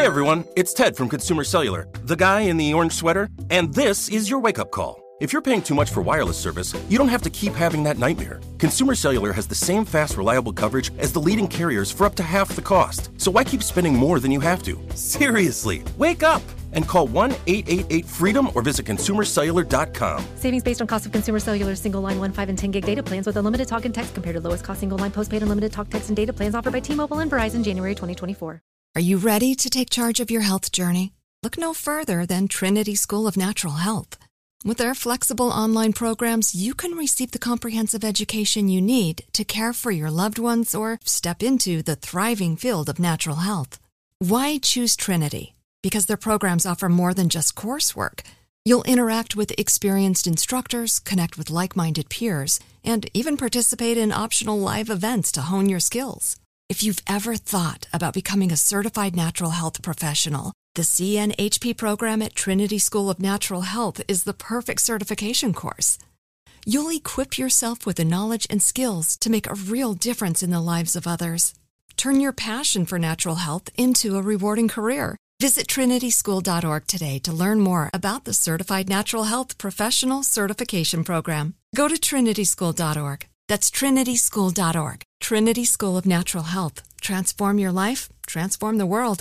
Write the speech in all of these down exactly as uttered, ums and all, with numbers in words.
everyone, it's Ted from Consumer Cellular, the guy in the orange sweater, and this is your wake-up call. If you're paying too much for wireless service, you don't have to keep having that nightmare. Consumer Cellular has the same fast, reliable coverage as the leading carriers for up to half the cost. So why keep spending more than you have to? Seriously, wake up and call one eight eight eight freedom or visit consumer cellular dot com. Savings based on cost of Consumer Cellular single line one, five, and ten gig data plans with unlimited talk and text compared to lowest cost single line postpaid unlimited talk, text, and data plans offered by T-Mobile and Verizon January twenty twenty-four. Are you ready to take charge of your health journey? Look no further than Trinity School of Natural Health. With their flexible online programs, you can receive the comprehensive education you need to care for your loved ones or step into the thriving field of natural health. Why choose Trinity? Because their programs offer more than just coursework. You'll interact with experienced instructors, connect with like-minded peers, and even participate in optional live events to hone your skills. If you've ever thought about becoming a certified natural health professional, the C N H P program at Trinity School of Natural Health is the perfect certification course. You'll equip yourself with the knowledge and skills to make a real difference in the lives of others. Turn your passion for natural health into a rewarding career. Visit trinity school dot org today to learn more about the Certified Natural Health Professional Certification Program. Go to trinity school dot org. That's trinity school dot org. Trinity School of Natural Health. Transform your life, transform the world.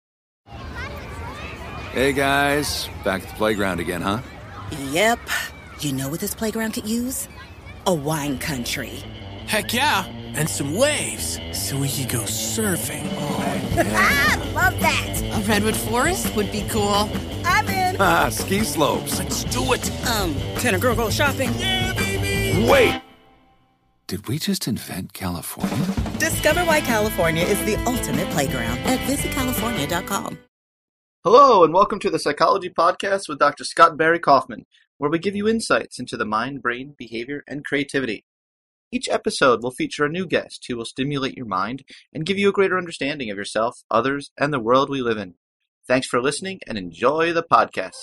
Hey guys, back at the playground again, huh? Yep. You know what this playground could use? A wine country. Heck yeah, and some waves, so we could go surfing. Oh, yeah. Ah, love that. A redwood forest would be cool. I'm in. Ah, ski slopes. Let's do it. Um, can a girl go shopping? Yeah, baby. Wait! Did we just invent California? Discover why California is the ultimate playground at visit california dot com. Hello, and welcome to the Psychology Podcast with Doctor Scott Barry Kaufman, where we give you insights into the mind, brain, behavior, and creativity. Each episode will feature a new guest who will stimulate your mind and give you a greater understanding of yourself, others, and the world we live in. Thanks for listening, and enjoy the podcast.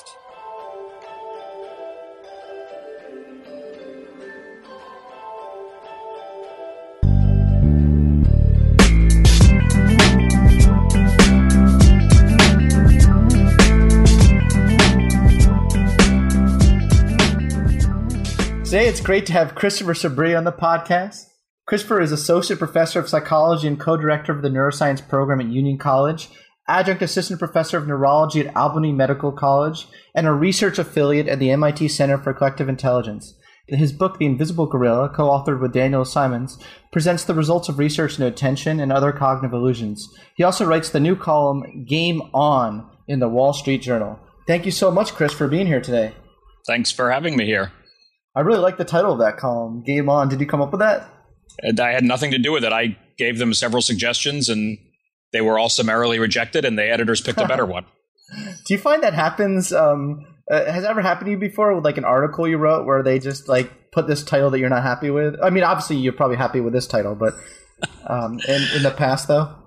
Today, it's great to have Christopher Sabri on the podcast. Christopher is Associate Professor of Psychology and Co-Director of the Neuroscience Program at Union College, Adjunct Assistant Professor of Neurology at Albany Medical College, and a research affiliate at the M I T Center for Collective Intelligence. His book, The Invisible Gorilla, co-authored with Daniel Simons, presents the results of research into attention and other cognitive illusions. He also writes the new column, Game On, in the Wall Street Journal. Thank you so much, Chris, for being here today. Thanks for having me here. I really like the title of that column, Game On. Did you come up with that? I had nothing to do with it. I gave them several suggestions, and they were all summarily rejected, and the editors picked a better one. Do you find that happens? Um, uh, has it ever happened to you before with like an article you wrote where they just like put this title that you're not happy with? I mean, obviously you're probably happy with this title, but um, in, in the past, though?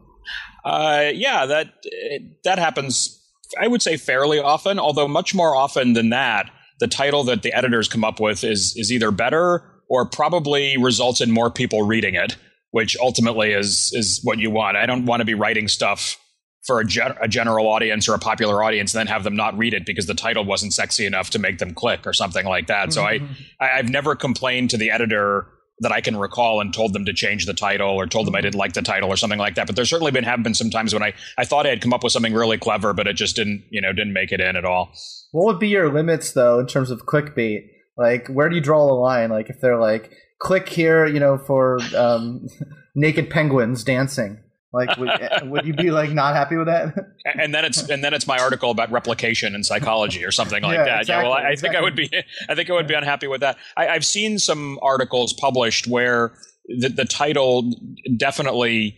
Uh, yeah, that that happens, I would say, fairly often, although much more often than that, the title that the editors come up with is is either better or probably results in more people reading it, which ultimately is is what you want. I don't want to be writing stuff for a, gen- a general audience or a popular audience and then have them not read it because the title wasn't sexy enough to make them click or something like that. Mm-hmm. So I, I I've never complained to the editor that I can recall and told them to change the title or told them I didn't like the title or something like that. But there's certainly been have been some times when I, I thought I had come up with something really clever, but it just didn't, you know, didn't make it in at all. What would be your limits, though, in terms of clickbait? Like, where do you draw the line? Like, if they're like, click here, you know, for um, naked penguins dancing. Like, would, would you be like not happy with that? And then it's and then it's my article about replication in psychology or something like yeah, that. Exactly, yeah, well, I, I exactly. think I would be I think I would be unhappy with that. I, I've seen some articles published where the, the title definitely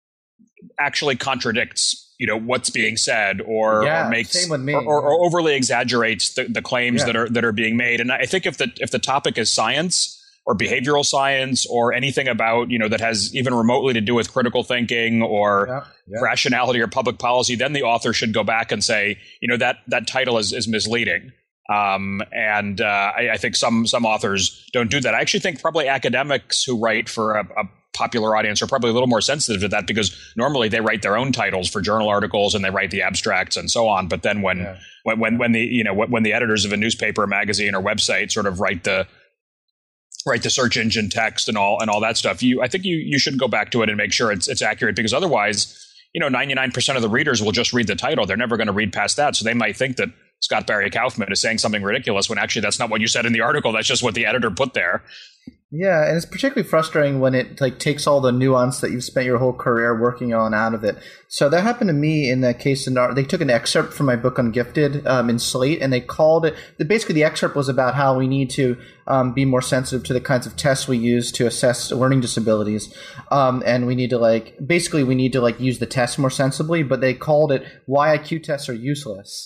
actually contradicts, you know, what's being said, or, yeah, or makes same with me. Or, or, or overly exaggerates the, the claims yeah. that are that are being made. And I think if the if the topic is science or behavioral science or anything about, you know, that has even remotely to do with critical thinking or yeah, yeah. rationality or public policy, then the author should go back and say, you know, that that title is, is misleading. Um, and uh, I, I think some some authors don't do that. I actually think probably academics who write for a, a popular audience are probably a little more sensitive to that, because normally they write their own titles for journal articles and they write the abstracts and so on. But then when yeah. when, when when the you know when the editors of a newspaper, magazine, or website sort of write the write the search engine text and all and all that stuff, you I think you you should go back to it and make sure it's it's accurate, because otherwise, you know, ninety-nine percent of the readers will just read the title. They're never going to read past that. So they might think that Scott Barry Kaufman is saying something ridiculous when actually that's not what you said in the article. That's just what the editor put there. Yeah, and it's particularly frustrating when it like takes all the nuance that you've spent your whole career working on out of it. So that happened to me in that case. In our, they took an excerpt from my book Ungifted um, in Slate, and they called it – basically the excerpt was about how we need to um, be more sensitive to the kinds of tests we use to assess learning disabilities. Um, and we need to like – basically we need to like use the tests more sensibly, but they called it why I Q tests are useless.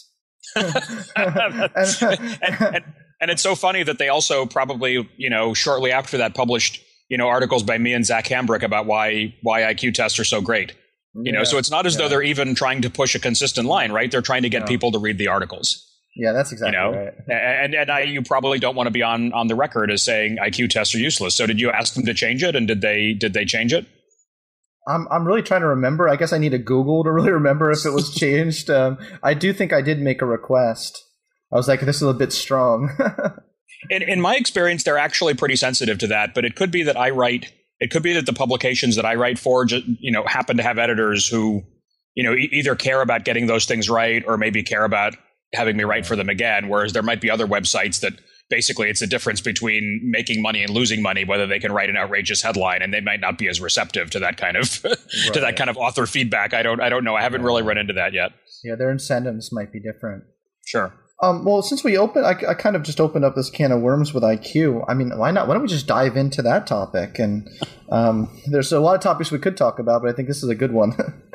and, and, and it's so funny that they also probably, you know, shortly after that published, you know, articles by me and Zach Hambrick about why why I Q tests are so great. You yeah, know, so it's not as yeah. though they're even trying to push a consistent line, right? They're trying to get no. people to read the articles. Yeah, that's exactly you know? right. And and I, you probably don't want to be on on the record as saying I Q tests are useless. So did you ask them to change it, and did they did they change it? I'm I'm really trying to remember. I guess I need a Google to really remember if it was changed. um, I do think I did make a request. I was like, this is a bit strong. in, in my experience, they're actually pretty sensitive to that. But it could be that I write. It could be that the publications that I write for, you know, happen to have editors who, you know, e- either care about getting those things right, or maybe care about having me write for them again. Whereas there might be other websites that basically it's a difference between making money and losing money, whether they can write an outrageous headline, and they might not be as receptive to that kind of right. to that kind of author feedback. I don't I don't know. I haven't really run into that yet. Yeah, their incentives might be different. Sure. Um, well, since we open, I, I kind of just opened up this can of worms with I Q. I mean, why not? Why don't we just dive into that topic? And um, there's a lot of topics we could talk about, but I think this is a good one.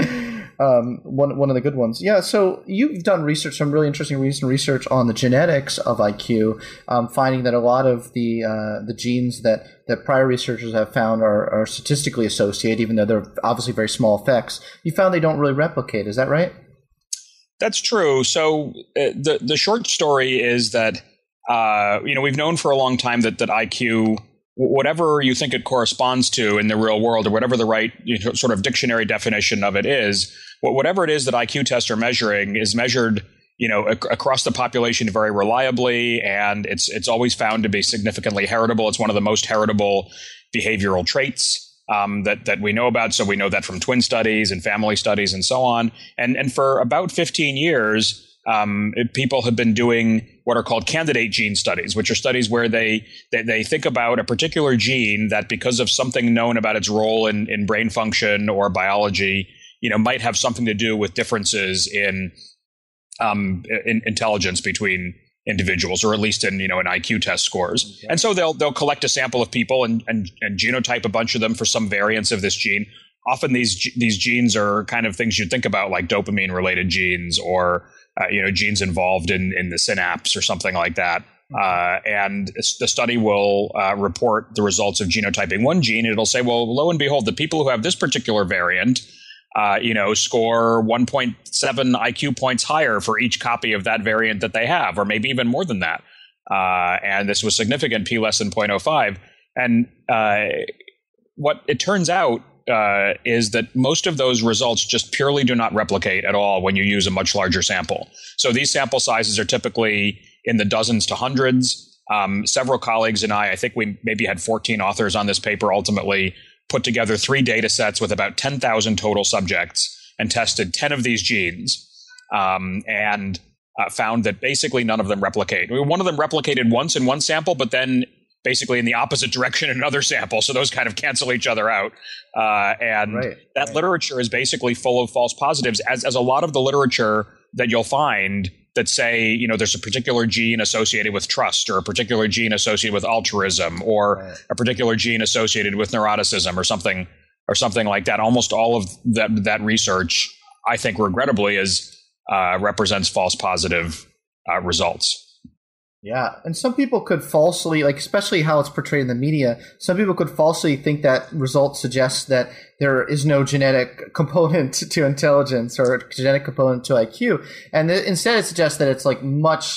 Um, one one of the good ones. Yeah, so you've done research, some really interesting recent research on the genetics of I Q, um, finding that a lot of the uh, the genes that, that prior researchers have found are, are statistically associated, even though they're obviously very small effects. You found they don't really replicate. Is that right? That's true. So uh, the the short story is that uh, you know we've known for a long time that that I Q, whatever you think it corresponds to in the real world, or whatever the right you know, sort of dictionary definition of it is, whatever it is that I Q tests are measuring is measured, you know, ac- across the population very reliably, and it's it's always found to be significantly heritable. It's one of the most heritable behavioral traits um, that that we know about. So we know that from twin studies and family studies and so on. And and for about fifteen years, um, people have been doing what are called candidate gene studies, which are studies where they, they they think about a particular gene that, because of something known about its role in, in brain function or biology, you know, might have something to do with differences in um, in intelligence between individuals, or at least in, you know, in I Q test scores. Okay. And so they'll they'll collect a sample of people and, and and genotype a bunch of them for some variants of this gene. Often these these genes are kind of things you'd think about, like dopamine related genes, or uh, you know, genes involved in in the synapse or something like that. Uh, and the study will uh, report the results of genotyping one gene. It'll say, well, lo and behold, the people who have this particular variant, uh, you know, score one point seven I Q points higher for each copy of that variant that they have, or maybe even more than that. Uh, and this was significant, p less than zero point zero five. And uh, what it turns out uh, is that most of those results just purely do not replicate at all when you use a much larger sample. So these sample sizes are typically in the dozens to hundreds. Um, several colleagues and I, I think we maybe had fourteen authors on this paper, ultimately put together three data sets with about ten thousand total subjects and tested ten of these genes, um, and uh, found that basically none of them replicate. One of them replicated once in one sample, but then basically in the opposite direction in another sample. So those kind of cancel each other out. Uh, and right, that right. literature is basically full of false positives, as, as a lot of the literature that you'll find that say, you know, there's a particular gene associated with trust, or a particular gene associated with altruism, or right. a particular gene associated with neuroticism, or something, or something like that. Almost all of that that research, I think, regrettably, is uh, represents false positive uh, results. Yeah, and some people could falsely, like especially how it's portrayed in the media, some people could falsely think that results suggest that there is no genetic component to intelligence or genetic component to I Q. And th- instead it suggests that it's like much, it's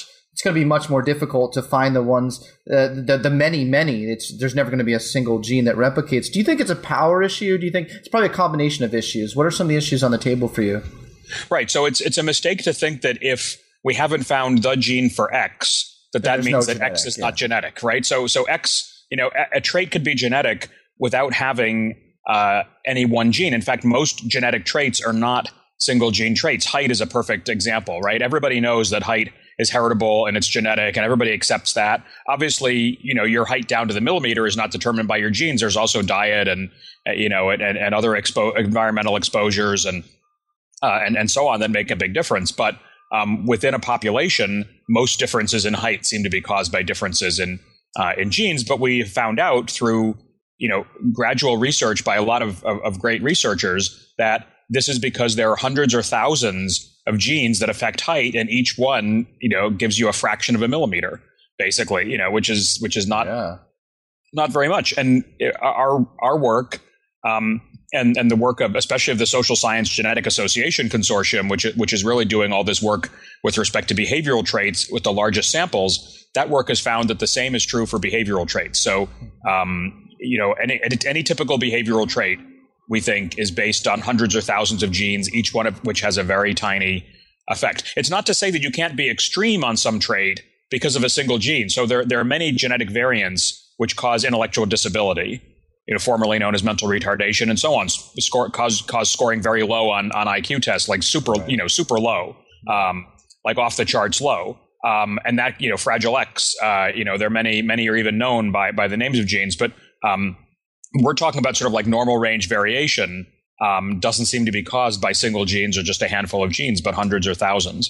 going to be much more difficult to find the ones, uh, the the many, many. It's there's never going to be a single gene that replicates. Do you think it's a power issue? Do you think it's probably a combination of issues? What are some of the issues on the table for you? Right. So it's it's a mistake to think that if we haven't found the gene for X, that that There's means no that genetic, X is yeah. not genetic, right? So so X, you know, a, a trait could be genetic without having uh, any one gene. In fact, most genetic traits are not single gene traits. Height is a perfect example, right? Everybody knows that height is heritable and it's genetic, and everybody accepts that. Obviously, you know, your height down to the millimeter is not determined by your genes. There's also diet and uh, you know and, and other expo- environmental exposures and uh, and and so on that make a big difference. But um, within a population, most differences in height seem to be caused by differences in uh, in genes. But we found out through you know gradual research by a lot of, of, of great researchers that this is because there are hundreds or thousands of genes that affect height, and each one, you know, gives you a fraction of a millimeter, basically, you know, which is which is not Yeah. not very much. And our our work um, and and the work of especially of the Social Science Genetic Association Consortium, which which is really doing all this work with respect to behavioral traits with the largest samples, that work has found that the same is true for behavioral traits. So, um, you know, any any typical behavioral trait, we think, is based on hundreds or thousands of genes, each one of which has a very tiny effect. It's not to say that you can't be extreme on some trait because of a single gene. So there, there are many genetic variants which cause intellectual disability, you know, formerly known as mental retardation, and so on. Score, cause, cause scoring very low on, on I Q tests, like super, right. you know, super low, um, like off the charts low. Um, and that, you know, Fragile X, uh, you know, there are many, many are even known by, by the names of genes, but, um, we're talking about sort of like normal range variation um, doesn't seem to be caused by single genes or just a handful of genes, but hundreds or thousands.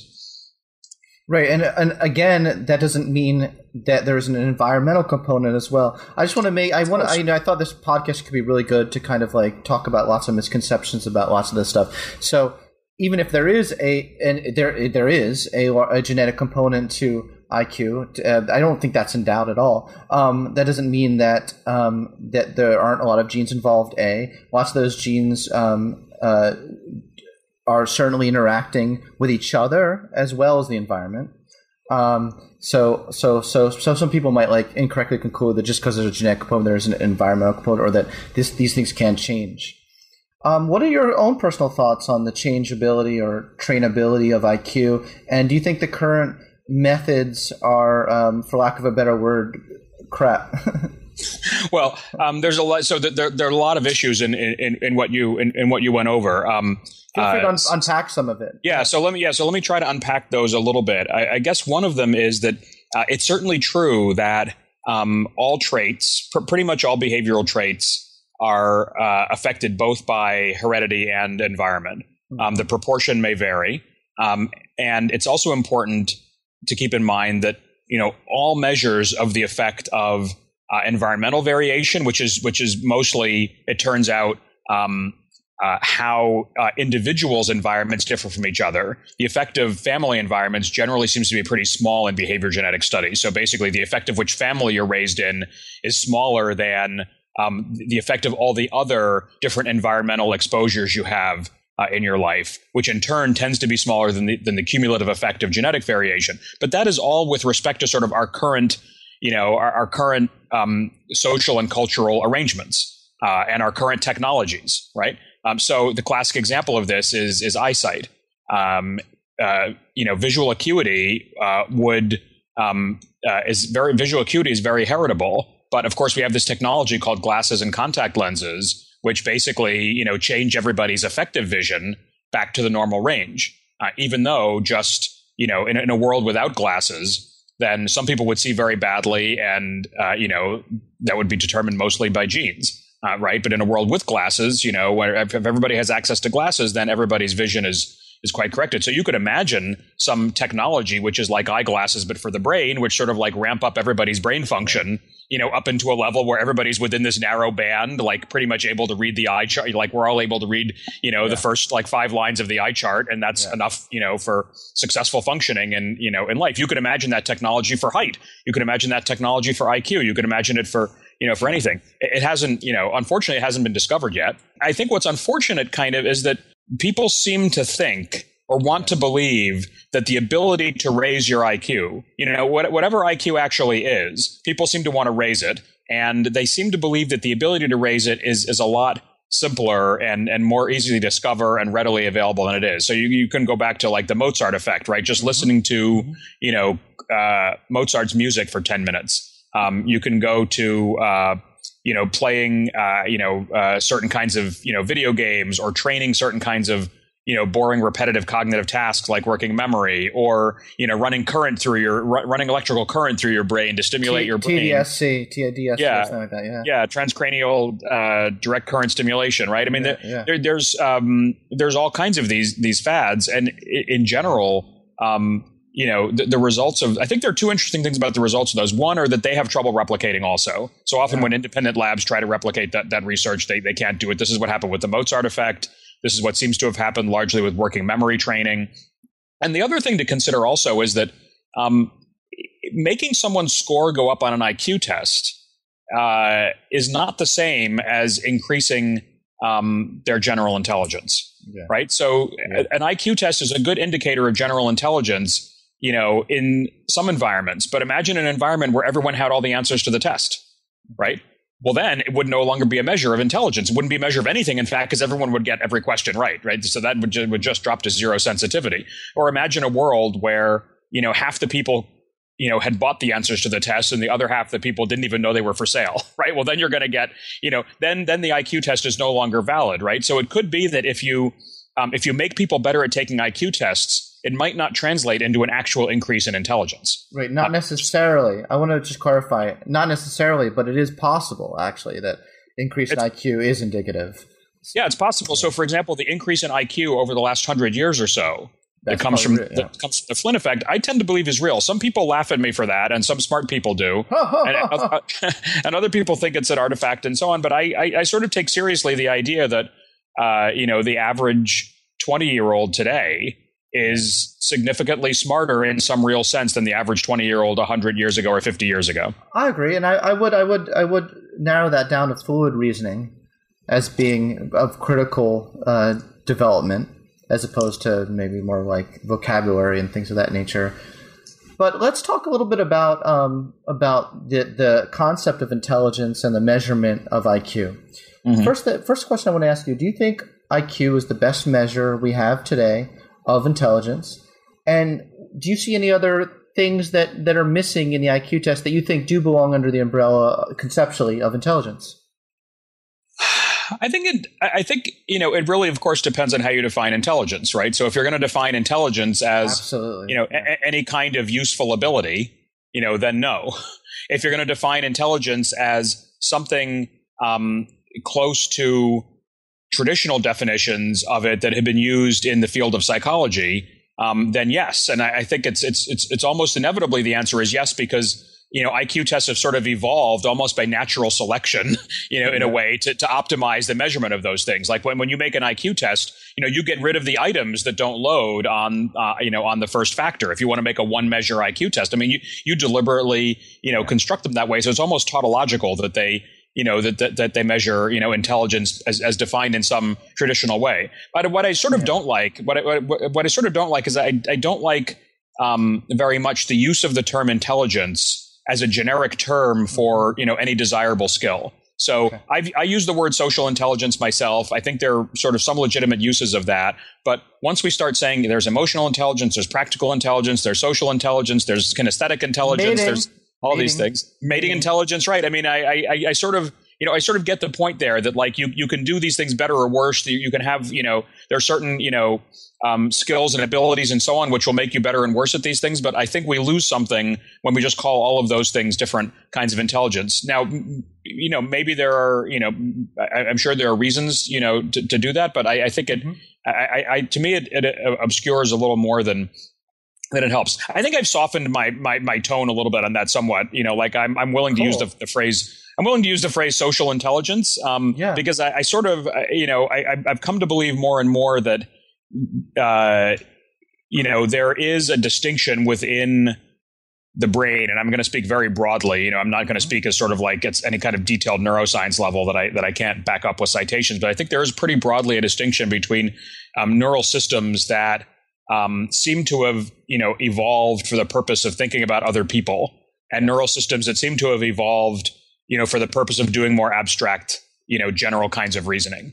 Right. And, and again, that doesn't mean that there's an environmental component as well. I just want to make, I want to, I, you know, I thought this podcast could be really good to kind of like talk about lots of misconceptions about lots of this stuff. So even if there is a, and there, there is a, a genetic component to I Q. Uh, I don't think that's in doubt at all. Um, that doesn't mean that um, that there aren't a lot of genes involved. A lots of those genes um, uh, are certainly interacting with each other as well as the environment. Um, so so so so some people might like incorrectly conclude that just because there's a genetic component, there's an environmental component, or that this these things can't change. Um, what are your own personal thoughts on the changeability or trainability of I Q? And do you think the current methods are, um, for lack of a better word, crap? Well, um, there's a lot. So there, there are a lot of issues in in, in what you in, in what you went over. Um, Feel free to un- uh, unpack some of it. Yeah. So let me yeah. So let me try to unpack those a little bit. I, I guess one of them is that uh, it's certainly true that um, all traits, pr- pretty much all behavioral traits, are uh, affected both by heredity and environment. Mm-hmm. Um, the proportion may vary, um, and it's also important to keep in mind that, you know, all measures of the effect of uh, environmental variation, which is which is mostly, it turns out, um, uh, how uh, individuals' environments differ from each other. The effect of family environments generally seems to be pretty small in behavior genetic studies. So basically, the effect of which family you're raised in is smaller than um, the effect of all the other different environmental exposures you have Uh, in your life, which in turn tends to be smaller than the, than the cumulative effect of genetic variation. But that is all with respect to sort of our current, you know, our, our current um, social and cultural arrangements uh, and our current technologies, right? Um, so the classic example of this is is eyesight. Um, uh, you know, visual acuity uh, would um, uh, is very visual acuity is very heritable, but of course we have this technology called glasses and contact lenses, which basically, you know, change everybody's effective vision back to the normal range. Uh, even though just, you know, in, in a world without glasses, then some people would see very badly, and, uh, you know, that would be determined mostly by genes, uh, right? But in a world with glasses, you know, where if everybody has access to glasses, then everybody's vision is is quite corrected. So you could imagine some technology which is like eyeglasses, but for the brain, which sort of like ramp up everybody's brain function, you know, up into a level where everybody's within this narrow band, like pretty much able to read the eye chart. Like we're all able to read, you know, yeah. the first like five lines of the eye chart. And that's yeah. enough, you know, for successful functioning and, you know, in life. You could imagine that technology for height. You could imagine that technology for I Q. You could imagine it for, you know, for anything. It hasn't, you know, unfortunately, it hasn't been discovered yet. I think what's unfortunate kind of is that people seem to think, or want to believe that the ability to raise your I Q, you know, what, whatever I Q actually is, people seem to want to raise it. And they seem to believe that the ability to raise it is, is a lot simpler and, and more easily to discover and readily available than it is. So you, you can go back to like the Mozart effect, right? Just listening to, you know, uh, Mozart's music for ten minutes. Um, you can go to, uh, you know, playing, uh, you know, uh, certain kinds of, you know, video games or training certain kinds of, you know, boring, repetitive cognitive tasks like working memory or, you know, running current through your, r- running electrical current through your brain to stimulate T- your brain. T D S C, T D S C, yeah. something like that, yeah. Yeah, transcranial uh, direct current stimulation, right? I mean, yeah, there, yeah. There, there's um, there's all kinds of these these fads. And in general, um, you know, the, the results of, I think there are two interesting things about the results of those. One are that they have trouble replicating also. So often yeah. when independent labs try to replicate that, that research, they, they can't do it. This is what happened with the Mozart effect. This is what seems to have happened largely with working memory training. And the other thing to consider also is that um, making someone's score go up on an I Q test uh, is not the same as increasing um, their general intelligence, yeah. right? So yeah. an I Q test is a good indicator of general intelligence, you know, in some environments. But imagine an environment where everyone had all the answers to the test, right? Well, then it would no longer be a measure of intelligence. It wouldn't be a measure of anything, in fact, because everyone would get every question right, right? So that would, ju- would just drop to zero sensitivity. Or imagine a world where, you know, half the people, you know, had bought the answers to the test and the other half the people didn't even know they were for sale, right? Well, then you're going to get, you know, then then the I Q test is no longer valid, right? So it could be that if you um, if you make people better at taking I Q tests, it might not translate into an actual increase in intelligence. Right, not necessarily. I want to just clarify, not necessarily, but it is possible, actually, that increase in it's, I Q is indicative. Yeah, it's possible. So, for example, the increase in I Q over the last hundred years or so that comes from real, yeah. that comes from the Flynn effect, I tend to believe is real. Some people laugh at me for that, and some smart people do. and, uh, and other people think it's an artifact and so on. But I, I, I sort of take seriously the idea that, uh, you know, the average twenty-year-old today is significantly smarter in some real sense than the average twenty-year-old one hundred years ago or fifty years ago. I agree, and I, I would, I would, I would narrow that down to fluid reasoning as being of critical uh, development, as opposed to maybe more like vocabulary and things of that nature. But let's talk a little bit about um, about the the concept of intelligence and the measurement of I Q. Mm-hmm. First, the first question I want to ask you: do you think I Q is the best measure we have today of intelligence? And do you see any other things that, that are missing in the I Q test that you think do belong under the umbrella conceptually of intelligence? I think it, I think, you know, it really, of course, depends on how you define intelligence, right? So if you're going to define intelligence as, Absolutely. you know, a, any kind of useful ability, you know, then no. If you're going to define intelligence as something um, close to traditional definitions of it that have been used in the field of psychology, um, then yes. And I, I think it's it's it's it's almost inevitably the answer is yes, because you know I Q tests have sort of evolved almost by natural selection, you know, in a way to, to optimize the measurement of those things. Like when, when you make an I Q test, you know, you get rid of the items that don't load on uh, you know on the first factor. If you want to make a one measure I Q test, I mean, you you deliberately you know construct them that way, so it's almost tautological that they. You know, that, that that they measure, you know, intelligence as, as defined in some traditional way. But what I sort of yeah. don't like, what I, what, what I sort of don't like is I, I don't like um, very much the use of the term intelligence as a generic term for, you know, any desirable skill. So okay. I've, I use the word social intelligence myself. I think there are sort of some legitimate uses of that. But once we start saying there's emotional intelligence, there's practical intelligence, there's social intelligence, there's kinesthetic intelligence, Mating. there's all Mating. these things, mating intelligence, right? I mean, I, I, I sort of, you know, I sort of get the point there that like you, you can do these things better or worse. You can have, you know, there are certain, you know, um, skills and abilities and so on, which will make you better and worse at these things. But I think we lose something when we just call all of those things different kinds of intelligence. Now, you know, maybe there are, you know, I, I'm sure there are reasons, you know, to, to do that. But I, I think it, mm-hmm. I, I, to me, it, it obscures a little more than. Then it helps. I think I've softened my, my my tone a little bit on that somewhat. You know, like I'm I'm willing to cool. use the, the phrase. I'm willing to use the phrase social intelligence um, yeah. because I, I sort of you know I I've come to believe more and more that uh, you know there is a distinction within the brain, and I'm going to speak very broadly. You know, I'm not going to speak as sort of like it's any kind of detailed neuroscience level that I that I can't back up with citations. But I think there is pretty broadly a distinction between um, neural systems that um, seem to have, you know, evolved for the purpose of thinking about other people, and neural systems that seem to have evolved, you know, for the purpose of doing more abstract, you know, general kinds of reasoning.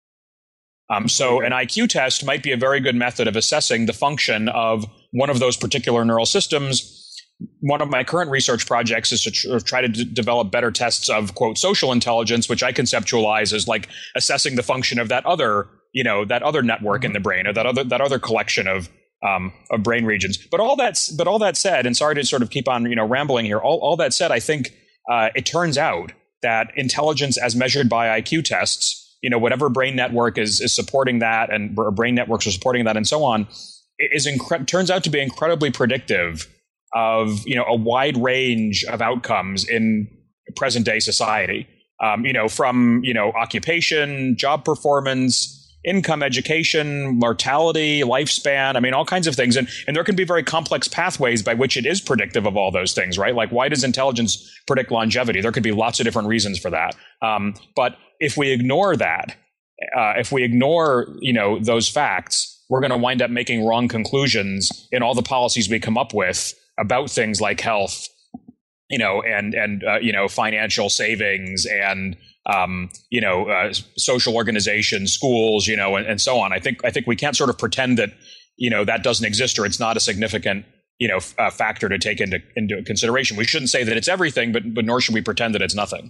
Um, so an I Q test might be a very good method of assessing the function of one of those particular neural systems. One of my current research projects is to tr- try to d- develop better tests of, quote, social intelligence, which I conceptualize as like assessing the function of that other, you know, that other network in the brain, or that other that other collection of um, of brain regions. But all that's but all that said, and sorry to sort of keep on, you know, rambling here. All all that said, I think uh, it turns out that intelligence as measured by I Q tests, you know, whatever brain network is is supporting that, and brain networks are supporting that, and so on, is incre- turns out to be incredibly predictive of, you know, a wide range of outcomes in present day society. Um, you know, from, you know, occupation, job performance, income, education, mortality, lifespan. I mean, all kinds of things. And, and there can be very complex pathways by which it is predictive of all those things, right? Like, why does intelligence predict longevity? There could be lots of different reasons for that. Um, but if we ignore that, uh, if we ignore, you know, those facts, we're going to wind up making wrong conclusions in all the policies we come up with about things like health, you know, and, and, uh, you know, financial savings and, um, you know, uh, social organizations, schools, you know, and, and so on. I think, I think we can't sort of pretend that, you know, that doesn't exist, or it's not a significant, you know, f- uh, factor to take into, into consideration. We shouldn't say that it's everything, but, but nor should we pretend that it's nothing.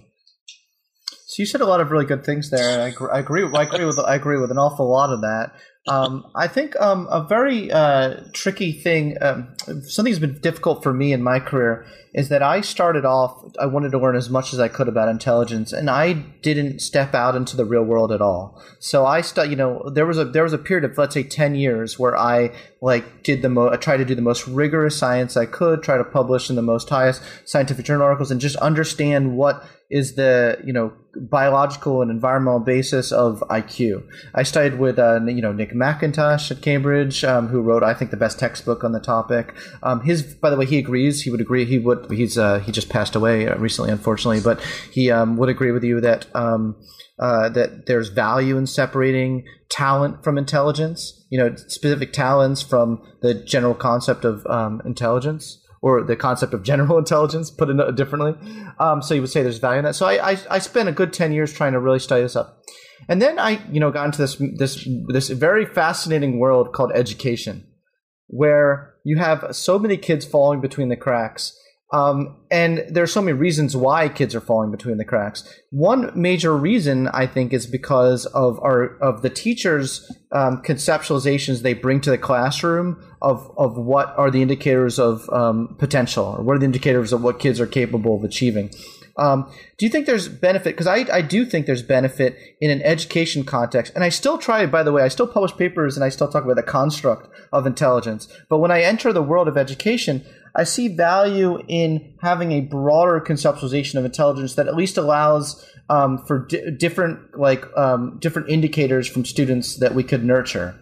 So you said a lot of really good things there. I agree, I agree, I agree with, I agree with an awful lot of that. Um, I think um, a very uh, tricky thing, um, something that's been difficult for me in my career, is that I started off, I wanted to learn as much as I could about intelligence, and I didn't step out into the real world at all. So I, stu- you know, there was a there was a period of, let's say, ten years where I like did the mo- I tried to do the most rigorous science I could, try to publish in the most highest scientific journal articles, and just understand what is the, you know, biological and environmental basis of I Q. I studied with, uh, you know, Nick McIntosh at Cambridge, um, who wrote, I think, the best textbook on the topic. Um, his, by the way, he agrees. He would agree. He would. He's uh, he just passed away recently, unfortunately, but he um, would agree with you that um, uh, that there's value in separating talent from intelligence. You know, specific talents from the general concept of um, intelligence. Or the concept of general intelligence, put it differently. Um, so you would say there's value in that. So I, I, I spent a good ten years trying to really study this up. And then I, you know, got into this, this, this very fascinating world called education, where you have so many kids falling between the cracks. Um, and there are so many reasons why kids are falling between the cracks. One major reason, I think, is because of our of the teachers' um, conceptualizations they bring to the classroom of of what are the indicators of um, potential, or what are the indicators of what kids are capable of achieving. Um, do you think there's benefit? Because I, I do think there's benefit in an education context. And I still try, by the way, I still publish papers and I still talk about the construct of intelligence. But when I enter the world of education, I see value in having a broader conceptualization of intelligence that at least allows um, for di- different, like um, different indicators from students that we could nurture.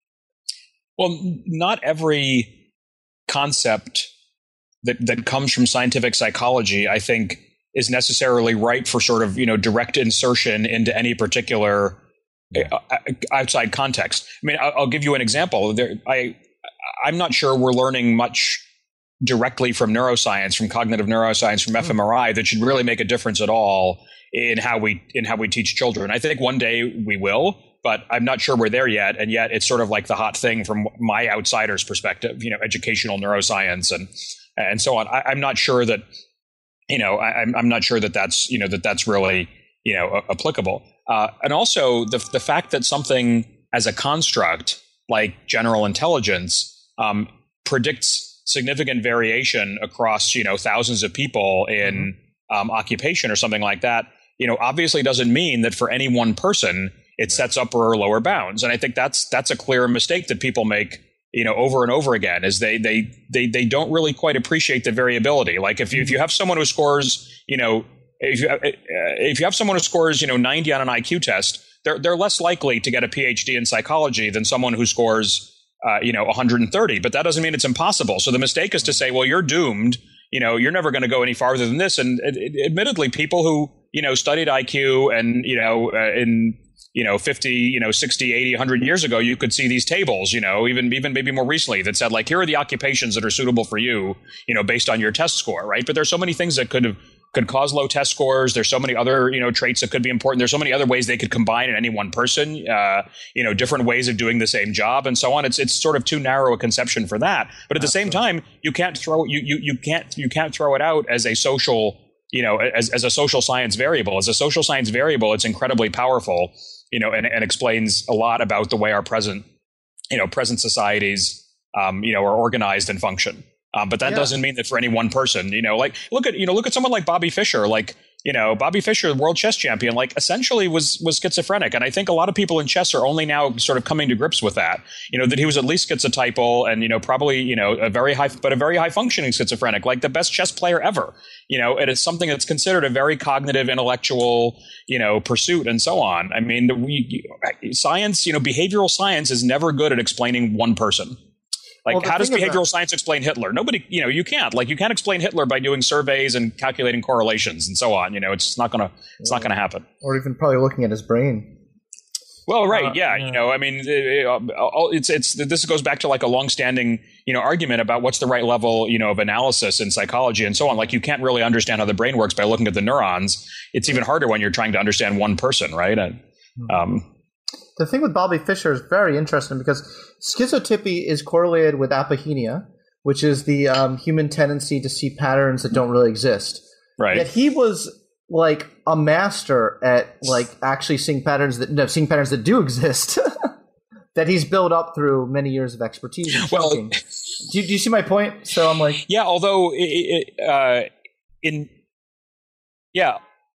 Well, not every concept that, that comes from scientific psychology, I think, is necessarily right for sort of, you know, direct insertion into any particular uh, outside context. I mean, I'll, I'll give you an example. There, I, I'm not sure we're learning much directly from neuroscience, from cognitive neuroscience, from fMRI that should really make a difference at all in how we in how we teach children. I think one day we will, but I'm not sure we're there yet. And yet it's sort of like the hot thing from my outsider's perspective, you know, educational neuroscience and and so on. I, I'm not sure that, you know, I, I'm I'm not sure that that's, you know, that that's really, you know, a- applicable. Uh, and also the the fact that something as a construct like general intelligence um, predicts significant variation across, you know, thousands of people in um, occupation or something like that, you know, obviously doesn't mean that for any one person it sets upper or lower bounds. And I think that's that's a clear mistake that people make, you know, over and over again, is they they they they don't really quite appreciate the variability. Like if you if you have someone who scores, you know, if you if you have someone who scores, you know, ninety on an I Q test, they're they're less likely to get a P H D in psychology than someone who scores Uh, you know, one hundred thirty, but that doesn't mean it's impossible. So the mistake is to say, well, you're doomed. You know, you're never going to go any farther than this. And it, it, admittedly, people who, you know, studied I Q and, you know, uh, in you know, fifty, you know, sixty, eighty, one hundred years ago, you could see these tables, you know, even even maybe more recently that said, like, here are the occupations that are suitable for you, you know, based on your test score, right? But there's so many things that could have could cause low test scores. There's so many other, you know, traits that could be important. There's so many other ways they could combine in any one person, uh, you know, different ways of doing the same job and so on. It's it's sort of too narrow a conception for that. But at the same time, you can't throw you you you can't you can't throw it out as a social, you know, as as a social science variable. As a social science variable, it's incredibly powerful, you know, and, and explains a lot about the way our present, you know, present societies, um, you know, are organized and function. Um, but that yeah. doesn't mean that for any one person, you know, like look at, you know, look at someone like Bobby Fischer, like, you know, Bobby Fischer, world chess champion, like essentially was was schizophrenic. And I think a lot of people in chess are only now sort of coming to grips with that, you know, that he was at least schizotypal and, you know, probably, you know, a very high, but a very high functioning schizophrenic, like the best chess player ever. You know, it is something that's considered a very cognitive, intellectual, you know, pursuit and so on. I mean, we, science, you know, behavioral science is never good at explaining one person. Like, well, how does behavioral about, science explain Hitler? Nobody, you know, you can't. Like, you can't explain Hitler by doing surveys and calculating correlations and so on. You know, it's not gonna, it's not gonna happen. Or even probably looking at his brain. Well, right, uh, yeah, yeah, you know, I mean, it's it's this goes back to like a longstanding, you know, argument about what's the right level, you know, of analysis in psychology and so on. Like, you can't really understand how the brain works by looking at the neurons. It's even harder when you're trying to understand one person, right? And, um, the thing with Bobby Fischer is very interesting because schizotypy is correlated with apophenia, which is the um, human tendency to see patterns that don't really exist. Right. Yet he was like a master at like actually seeing patterns that no, seeing patterns that do exist that he's built up through many years of expertise. And well, do you, do you see my point? So I'm like, yeah. Although it, it, uh, in yeah.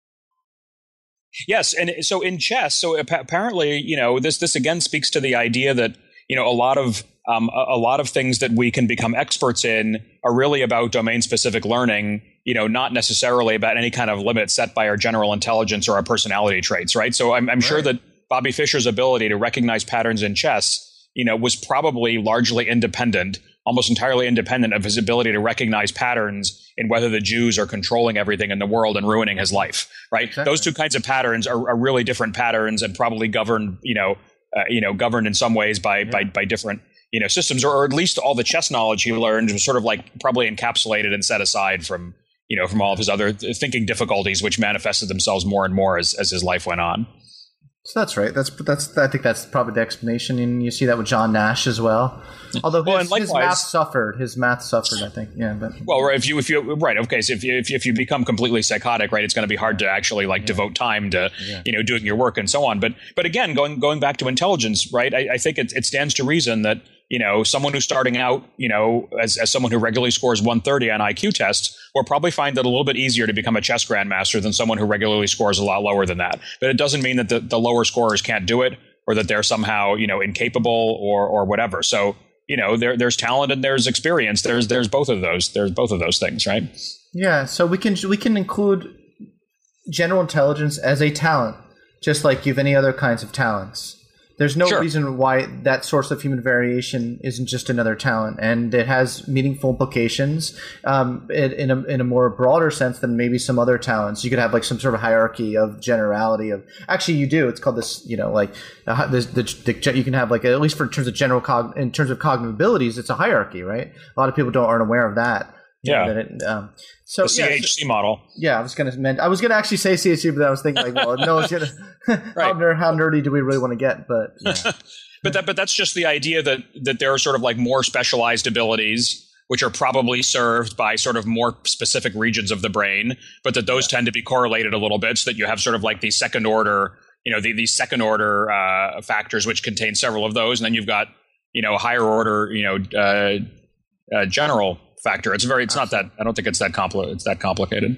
Yes, and so in chess, so apparently, you know, this this again speaks to the idea that, you know, a lot of um, a, a lot of things that we can become experts in are really about domain-specific learning, you know, not necessarily about any kind of limit set by our general intelligence or our personality traits, right? So I'm, I'm right. sure that Bobby Fischer's ability to recognize patterns in chess, you know, was probably largely independent, almost entirely independent of his ability to recognize patterns in whether the Jews are controlling everything in the world and ruining his life, right? Exactly. Those two kinds of patterns are, are really different patterns and probably governed, you know, uh, you know, governed in some ways by, yeah. by, by different, you know, systems, or, or at least all the chess knowledge he learned was sort of like probably encapsulated and set aside from, you know, from all of his other thinking difficulties, which manifested themselves more and more as, as his life went on. So that's right. That's that's. I think that's probably the explanation, and you see that with John Nash as well. Although his, well, and likewise, his math suffered. His math suffered, I think. Yeah, but well, right. If you if you right, okay. So if you if you, if you become completely psychotic, right, it's going to be hard to actually like yeah. devote time to yeah. you know doing your work and so on. But but again, going going back to intelligence, right? I, I think it, it stands to reason that, you know, someone who's starting out, you know, as, as someone who regularly scores one thirty on I Q tests will probably find it a little bit easier to become a chess grandmaster than someone who regularly scores a lot lower than that. But it doesn't mean that the, the lower scorers can't do it, or that they're somehow, you know, incapable or or whatever. So, you know, there there's talent and there's experience. There's there's both of those. There's both of those things, right? Yeah. So we can we can include general intelligence as a talent, just like you have any other kinds of talents. There's no sure. reason why that source of human variation isn't just another talent, and it has meaningful implications um, in, in, a, in a more broader sense than maybe some other talents. You could have like some sort of hierarchy of generality of actually you do. It's called this, you know, like uh, the, the, the you can have like at least for in terms of general cog in terms of cognitive abilities, it's a hierarchy, right? A lot of people don't aren't aware of that. Yeah. That it, um, so the C H C yeah, so, model. Yeah, I was gonna meant I was gonna actually say C H C, but I was thinking like, well, no, it's gonna right. how, ner- how nerdy do we really want to get? But yeah. but that but that's just the idea that that there are sort of like more specialized abilities which are probably served by sort of more specific regions of the brain, but that those yeah. tend to be correlated a little bit, so that you have sort of like these second order, you know, the, these second order uh, factors which contain several of those, and then you've got, you know, higher order, you know, uh, uh, general factor. It's very. It's not that. I don't think it's that compli- It's that complicated.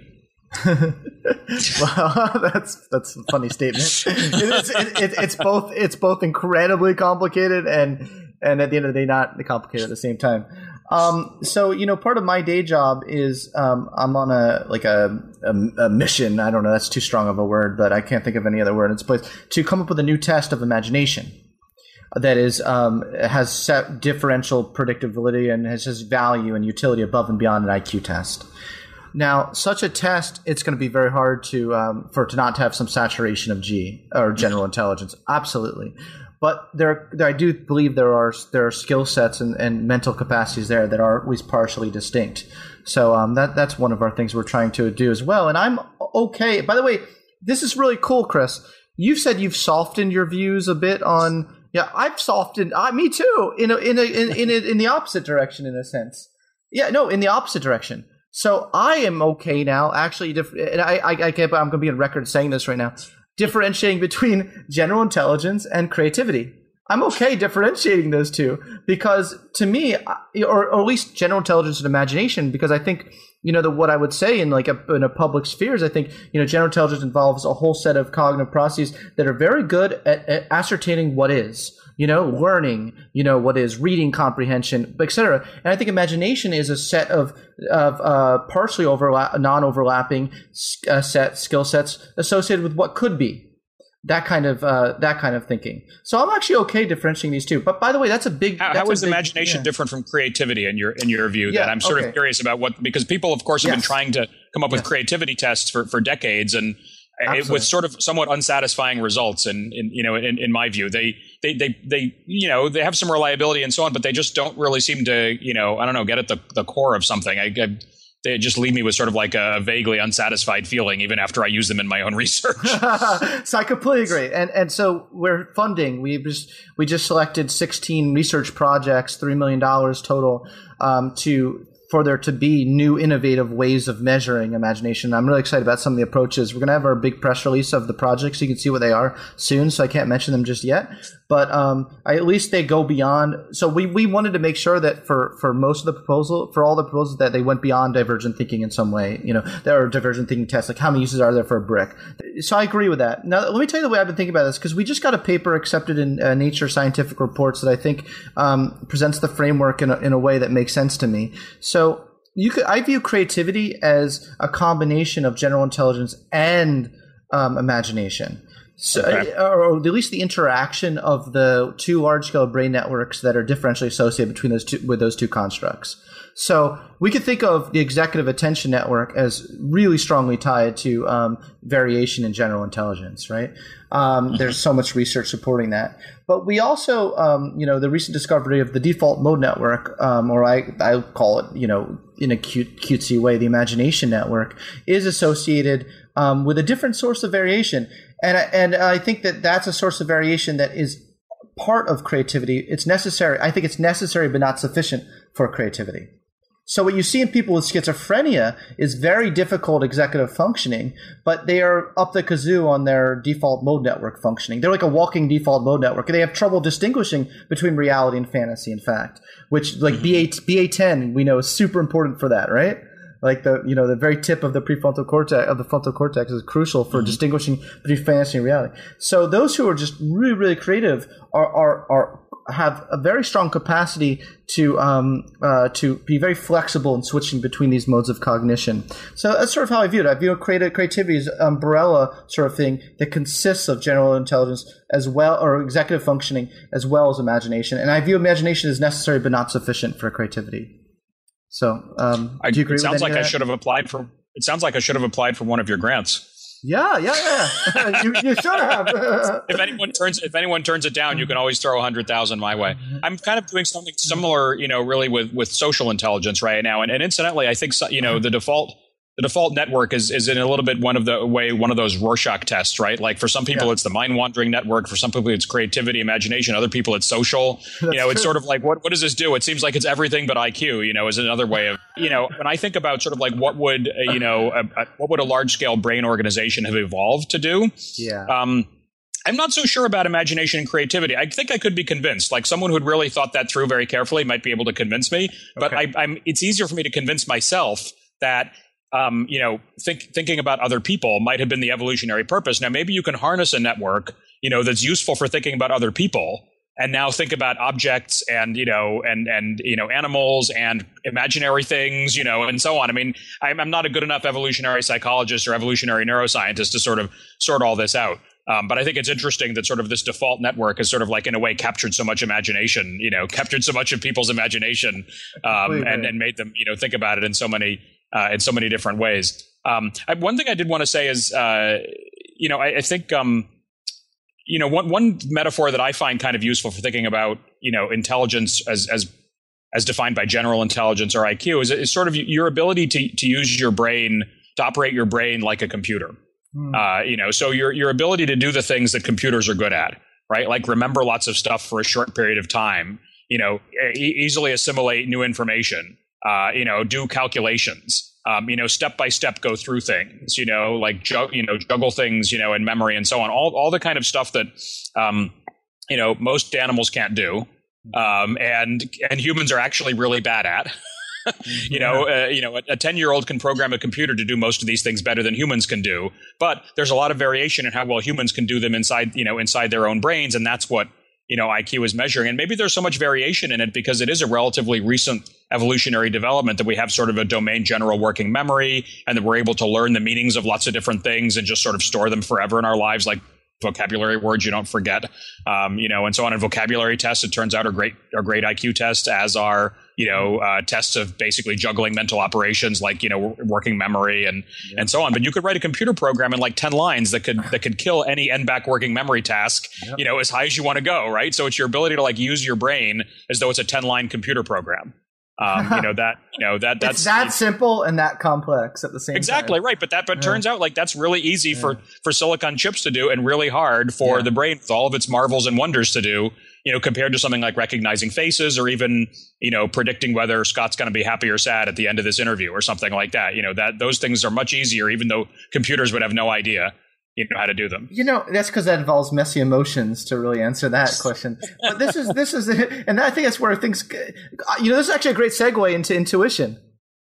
Well, that's that's a funny statement. It is, it, it, it's both. It's both incredibly complicated and and at the end of the day, not complicated at the same time. Um, so you know, part of my day job is um, I'm on a like a, a a mission. I don't know. That's too strong of a word, but I can't think of any other word in its place to come up with a new test of imagination that is um, has set differential predictability and has, has value and utility above and beyond an I Q test. Now, such a test, it's going to be very hard to um, for it to not to have some saturation of G or general intelligence. Absolutely. But there, there, I do believe there are there are skill sets and, and mental capacities there that are at least partially distinct. So um, that that's one of our things we're trying to do as well. And I'm okay. By the way, this is really cool, Chris. You've said you've softened your views a bit on. Yeah, I've softened. Uh, me too. In a, in a, in in, a, in the opposite direction, in a sense. Yeah, no, in the opposite direction. So I am okay now. Actually, diff- and I I, I can't. I'm going to be on record saying this right now. Differentiating between general intelligence and creativity. I'm okay differentiating those two because to me, or, or at least general intelligence and imagination, because I think, you know, the, what I would say in like a, in a public sphere is I think, you know, general intelligence involves a whole set of cognitive processes that are very good at, at ascertaining what is, you know, learning, you know, what is reading comprehension, et cetera. And I think imagination is a set of, of uh, partially overlap, non-overlapping uh, set skill sets associated with what could be. That kind of uh, that kind of thinking. So I'm actually okay differentiating these two. But by the way, that's a big. How, that's how is big, imagination yeah. different from creativity in your in your view? Yeah, that I'm sort okay. of curious about what because people, of course, have yes. been trying to come up with yes. creativity tests for, for decades and it, with sort of somewhat unsatisfying results. And in, in, you know, in, in my view, they, they they they you know they have some reliability and so on, but they just don't really seem to you know I don't know get at the the core of something. I, I They just leave me with sort of like a vaguely unsatisfied feeling, even after I use them in my own research. So I completely agree. And and so we're funding. We just we just selected sixteen research projects, three million dollars total, um, to for there to be new innovative ways of measuring imagination. I'm really excited about some of the approaches. We're going to have our big press release of the projects so you can see what they are soon, so I can't mention them just yet. But um, I, at least they go beyond. So we, we wanted to make sure that for, for most of the proposal, for all the proposals, that they went beyond divergent thinking in some way. You know, there are divergent thinking tests, like how many uses are there for a brick? So I agree with that. Now, let me tell you the way I've been thinking about this, because we just got a paper accepted in uh, Nature Scientific Reports that I think um, presents the framework in a, in a way that makes sense to me. So you could, I view creativity as a combination of general intelligence and um, imagination. So, okay. Or at least the interaction of the two large-scale brain networks that are differentially associated between those two with those two constructs. So we could think of the executive attention network as really strongly tied to um, variation in general intelligence, right? Um, mm-hmm. There's so much research supporting that. But we also, um, you know, the recent discovery of the default mode network, um, or I, I call it, you know, in a cute, cutesy way, the imagination network, is associated um, with a different source of variation. And I, and I think that that's a source of variation that is part of creativity. It's necessary. I think it's necessary but not sufficient for creativity. So what you see in people with schizophrenia is very difficult executive functioning, but they are up the kazoo on their default mode network functioning. They're like a walking default mode network. They have trouble distinguishing between reality and fantasy, in fact, which like B A, B A ten, we know is super important for that, right? Like the, you know, the very tip of the prefrontal cortex, of the frontal cortex is crucial for mm-hmm. distinguishing between fantasy and reality. So those who are just really, really creative are, are, are, have a very strong capacity to um, uh, to be very flexible in switching between these modes of cognition. So that's sort of how I view it. I view creative creativity as an umbrella sort of thing that consists of general intelligence as well, or executive functioning as well as imagination. And I view imagination as necessary but not sufficient for creativity. So um, I, do you agree it sounds with like I that? should have applied for. It sounds like I should have applied for one of your grants. Yeah, yeah, yeah. you, you should have. if anyone turns, if anyone turns it down, you can always throw a hundred thousand my way. I'm kind of doing something similar, you know, really with, with social intelligence right now. And, and incidentally, I think so, you know the default the default network is is in a little bit one of the way one of those Rorschach tests, right? Like for some people, yeah. it's the mind wandering network. For some people, it's creativity, imagination. Other people, it's social. That's you know, it's true. Sort of like what what does this do? It seems like it's everything but I Q. You know, is another way of you know. When I think about sort of like what would uh, you know a, a, what would a large scale brain organization have evolved to do? Yeah. Um, I'm not so sure about imagination and creativity. I think I could be convinced. Like someone who'd really thought that through very carefully might be able to convince me. But okay. I, I'm. It's easier for me to convince myself that. Um, you know, think, thinking about other people might have been the evolutionary purpose. Now, maybe you can harness a network, you know, that's useful for thinking about other people, and now think about objects and you know, and and you know, animals and imaginary things, you know, and so on. I mean, I'm, I'm not a good enough evolutionary psychologist or evolutionary neuroscientist to sort of sort all this out. Um, but I think it's interesting that sort of this default network has sort of like in a way captured so much imagination, you know, captured so much of people's imagination, um, and and made them you know think about it in so many. uh, in so many different ways. Um, I, one thing I did want to say is, uh, you know, I, I think, um, you know, one one metaphor that I find kind of useful for thinking about, you know, intelligence as as as defined by general intelligence or I Q is, is sort of your ability to to use your brain, to operate your brain like a computer. Mm. Uh, you know, so your your ability to do the things that computers are good at, right? Like remember lots of stuff for a short period of time. You know, e- easily assimilate new information. Uh, you know, do calculations. Um, you know, step by step go through things, you know, like, ju- you know, juggle things, you know, in memory and so on. All all the kind of stuff that, um, you know, most animals can't do. Um, and and humans are actually really bad at. you know, uh, you know, a ten-year-old can program a computer to do most of these things better than humans can do. But there's a lot of variation in how well humans can do them inside, you know, inside their own brains. And that's what, you know, I Q is measuring. And maybe there's so much variation in it because it is a relatively recent evolutionary development that we have sort of a domain general working memory and that we're able to learn the meanings of lots of different things and just sort of store them forever in our lives, like vocabulary words you don't forget, um, you know, and so on. And vocabulary tests, it turns out, are great, are great I Q tests, as are, you know, uh, tests of basically juggling mental operations like, you know, working memory and, yeah. and so on. But you could write a computer program in like ten lines that could, that could kill any N B A C working memory task, yep. you know, as high as you want to go, right? So it's your ability to like use your brain as though it's a ten line computer program. Um, you know, that, you know, that, that's it's that it's, simple and that complex at the same exactly, time. Right. But that, but yeah. turns out like that's really easy yeah. for, for silicon chips to do and really hard for yeah. the brain with all of its marvels and wonders to do, you know, compared to something like recognizing faces or even, you know, predicting whether Scott's going to be happy or sad at the end of this interview or something like that. You know, that those things are much easier, even though computers would have no idea, you know, how to do them. You know, that's because that involves messy emotions to really answer that question. But this is, this is, and I think that's where things, you know, this is actually a great segue into intuition.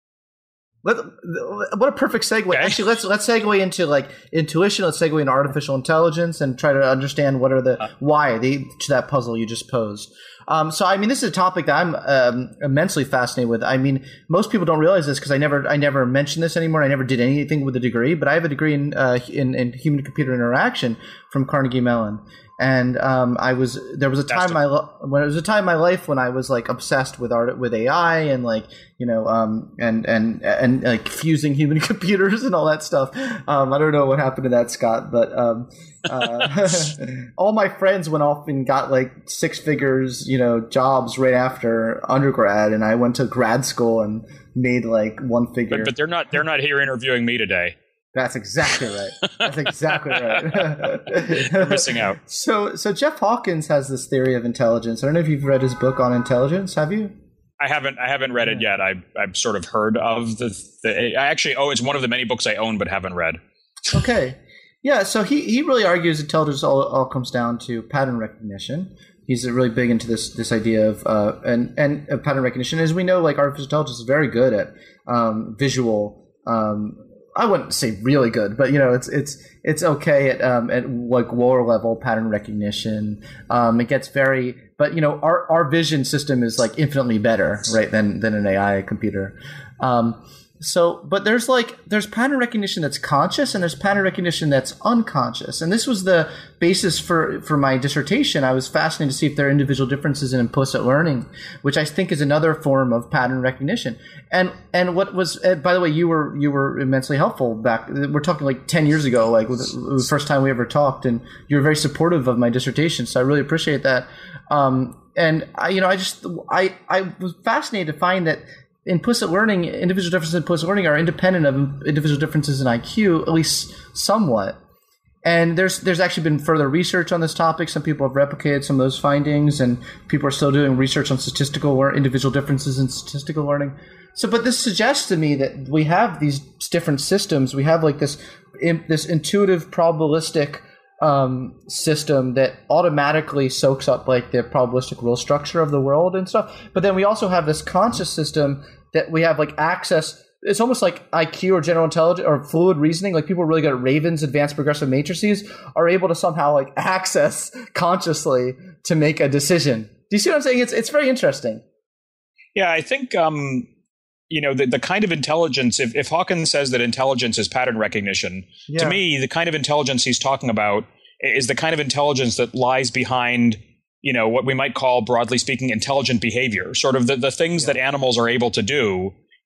Let, what a perfect segue. Okay. Actually, let's, let's segue into like intuition. Let's segue into artificial intelligence and try to understand what are the, uh, why the, to that puzzle you just posed. Um, so, I mean, this is a topic that I'm um, immensely fascinated with. I mean, most people don't realize this because I never, I never mention this anymore. I never did anything with a degree, but I have a degree in uh, in, in human-computer interaction from Carnegie Mellon. And um, I was there was a time in my when it was a time in my life when I was like obsessed with art with A I and like you know um, and and and like fusing human computers and all that stuff. Um, I don't know what happened to that, Scott, but um, uh, all my friends went off and got like six figures, you know, jobs right after undergrad, and I went to grad school and made like one figure. But, but they're not they're not here interviewing me today. That's exactly right. That's exactly right. You're missing out. So, so Jeff Hawkins has this theory of intelligence. I don't know if you've read his book on intelligence. Have you? I haven't. I haven't read it yet. I, I've sort of heard of the, the. I actually. Oh, it's one of the many books I own but haven't read. Okay. Yeah. So he, he really argues intelligence all, all comes down to pattern recognition. He's really big into this this idea of uh and and uh, pattern recognition. As we know, like artificial intelligence is very good at um, visual. Um, I wouldn't say really good, but you know, it's it's it's okay at um, at like lower level pattern recognition. Um, it gets very, but you know, our our vision system is like infinitely better, right, than than an A I computer. Um, so, but there's like there's pattern recognition that's conscious, and there's pattern recognition that's unconscious. And this was the basis for for my dissertation. I was fascinated to see if there are individual differences in implicit learning, which I think is another form of pattern recognition. And and what was, uh, by the way, you were you were immensely helpful back. We're talking like ten years ago, like the first time we ever talked, and you were very supportive of my dissertation. So I really appreciate that. Um, and I, you know, I just I I was fascinated to find that implicit learning, individual differences in implicit learning, are independent of individual differences in I Q, at least somewhat. And there's there's actually been further research on this topic. Some people have replicated some of those findings, and people are still doing research on statistical or individual differences in statistical learning. So, but this suggests to me that we have these different systems. We have like this in, this intuitive probabilistic um, system that automatically soaks up like the probabilistic rule structure of the world and stuff. But then we also have this conscious system that we have like access. It's almost like I Q or general intelligence or fluid reasoning. Like people really good at Ravens, advanced progressive matrices, are able to somehow like access consciously to make a decision. Do you see what I'm saying? It's it's very interesting. Yeah, I think um, you know the the kind of intelligence. If, if Hawkins says that intelligence is pattern recognition, yeah. to me, the kind of intelligence he's talking about is the kind of intelligence that lies behind, you know, what we might call, broadly speaking, intelligent behavior. Sort of the the things yeah. that animals are able to do.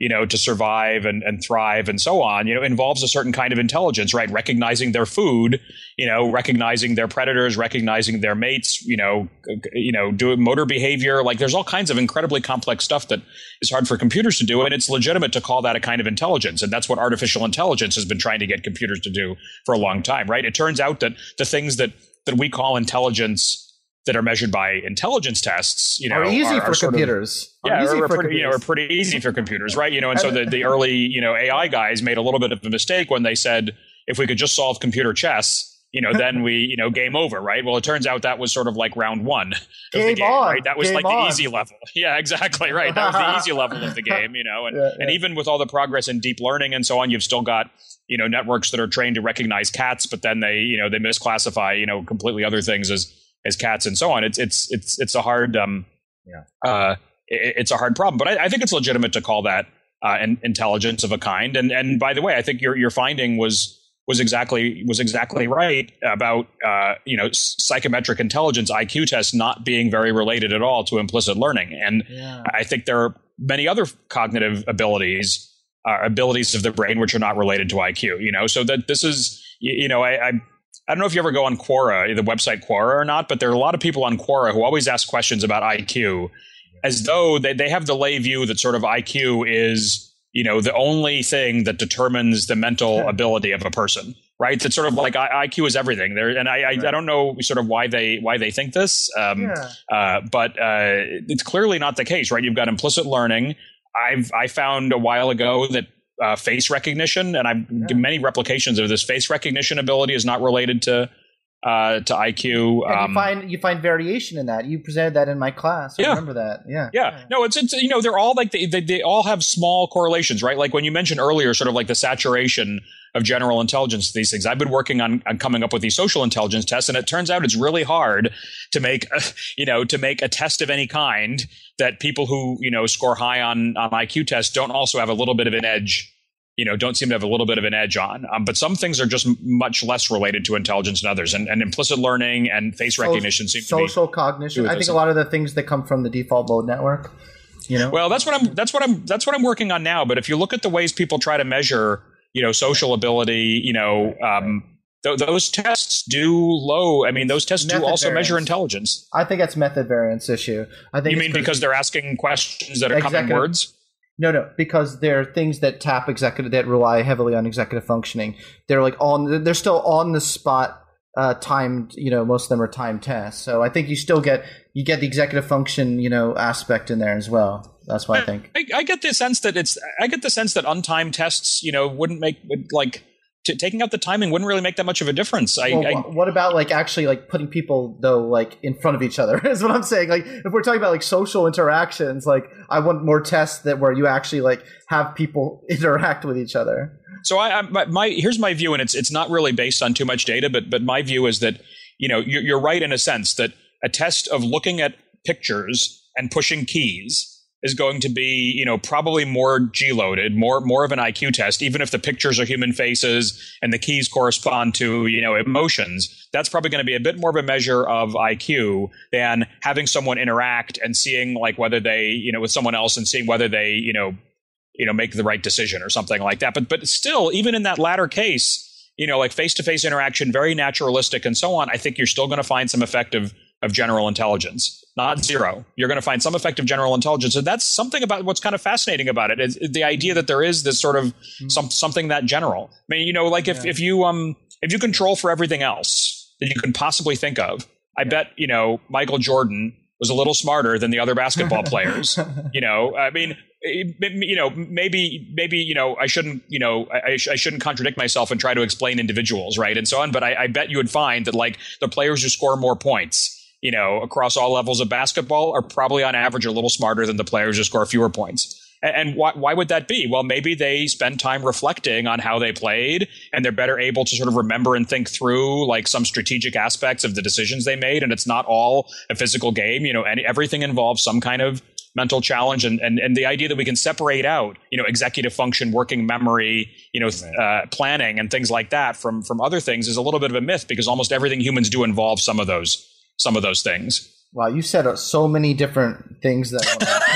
you know, to survive and, and thrive and so on, you know, involves a certain kind of intelligence, right? Recognizing their food, you know, recognizing their predators, recognizing their mates, you know, you know, doing motor behavior. Like there's all kinds of incredibly complex stuff that is hard for computers to do. And it's legitimate to call that a kind of intelligence. And that's what artificial intelligence has been trying to get computers to do for a long time, right? It turns out that the things that, that we call intelligence that are measured by intelligence tests, you know, are easy are, for are sort computers. Of, yeah, easy are, for pretty, computers. you know, are pretty easy for computers, right? You know, and so the, the early, you know, A I guys made a little bit of a mistake when they said, if we could just solve computer chess, you know, then we, you know, game over, right? Well, it turns out that was sort of like round one of game the game, on. right? That was game like on. the easy level. Yeah, exactly, right. That was the easy level of the game, you know, and, yeah, yeah. and even with all the progress in deep learning and so on, you've still got, you know, networks that are trained to recognize cats, but then they, you know, they misclassify, you know, completely other things as as cats and so on. It's it's it's it's a hard um yeah uh it, it's a hard problem, but I, I think it's legitimate to call that uh, an intelligence of a kind. And and by the way, I think your your finding was was exactly was exactly right about uh you know psychometric intelligence I Q tests not being very related at all to implicit learning. And yeah. I think there are many other cognitive abilities uh, abilities of the brain which are not related to I Q. You know, so that this is you, you know I. I I don't know if you ever go on Quora, the website Quora or not, but there are a lot of people on Quora who always ask questions about I Q as though they, they have the lay view that sort of I Q is, you know, the only thing that determines the mental yeah. ability of a person, right? That's sort of like I, IQ is everything there. And I, I, right. I don't know sort of why they why they think this, um, yeah. uh, but uh, it's clearly not the case, right? You've got implicit learning. I've I found a while ago that Uh, face recognition, and I've yeah. many replications of this face recognition ability is not related to uh, to I Q. And um, you find you find variation in that. You presented that in my class. I yeah. remember that. Yeah. yeah, yeah. No, it's it's you know they're all like they, they they all have small correlations, right? Like when you mentioned earlier, sort of like the saturation of general intelligence. These things. I've been working on, on coming up with these social intelligence tests, and it turns out it's really hard to make a, you know to make a test of any kind that people who you know score high on on I Q tests don't also have a little bit of an edge. You know, don't seem to have a little bit of an edge on. Um, but some things are just much less related to intelligence than others. And, and implicit learning and face so, recognition seem to be social cognition. I think a lot of the things that come from the default mode network. You know, well, that's what I'm. That's what I'm. That's what I'm working on now. But if you look at the ways people try to measure, you know, social ability, you know, um, th- those tests do low. I mean, those tests method do also variance. measure intelligence. I think that's method variance issue. I think you mean because they're asking questions that are executive, common words. No, no, because they're things that tap executive, that rely heavily on executive functioning. They're like on, they're still on the spot, uh, timed. You know, most of them are timed tests. So I think you still get you get the executive function, you know, aspect in there as well. That's why I think. I, I get the sense that it's. I get the sense that untimed tests, you know, wouldn't make like. T- taking out the timing wouldn't really make that much of a difference. I, well, I, what about like actually like putting people though like in front of each other is what I'm saying. Like if we're talking about like social interactions, like I want more tests that where you actually like have people interact with each other. So I, I my, my here's my view, and it's it's not really based on too much data, but but my view is that you know you're, you're right in a sense that a test of looking at pictures and pushing keys is going to be, you know, probably more G-loaded, more more of an I Q test, even if the pictures are human faces and the keys correspond to, you know, emotions. That's probably going to be a bit more of a measure of I Q than having someone interact and seeing like whether they, you know, with someone else and seeing whether they, you know, you know, make the right decision or something like that. But but still, even in that latter case, you know, like face-to-face interaction, very naturalistic and so on, I think you're still going to find some effect of, of general intelligence. Not zero. You're going to find some effect of general intelligence. And that's something about what's kind of fascinating about it is the idea that there is this sort of some, something that general. I mean, you know, like if, yeah. if you um if you control for everything else that you can possibly think of, I yeah. bet, you know, Michael Jordan was a little smarter than the other basketball players. You know, I mean, you know, maybe, maybe, you know, I shouldn't, you know, I, I shouldn't contradict myself and try to explain individuals, right, and so on. But I, I bet you would find that like the players who score more points, you know, across all levels of basketball are probably on average a little smarter than the players who score fewer points. And, and why, why would that be? Well, maybe they spend time reflecting on how they played and they're better able to sort of remember and think through like some strategic aspects of the decisions they made. And it's not all a physical game. You know, any, everything involves some kind of mental challenge. And, and, and the idea that we can separate out, you know, executive function, working memory, you know, uh, planning and things like that from, from other things is a little bit of a myth because almost everything humans do involves some of those some of those things. Wow, you said so many different things that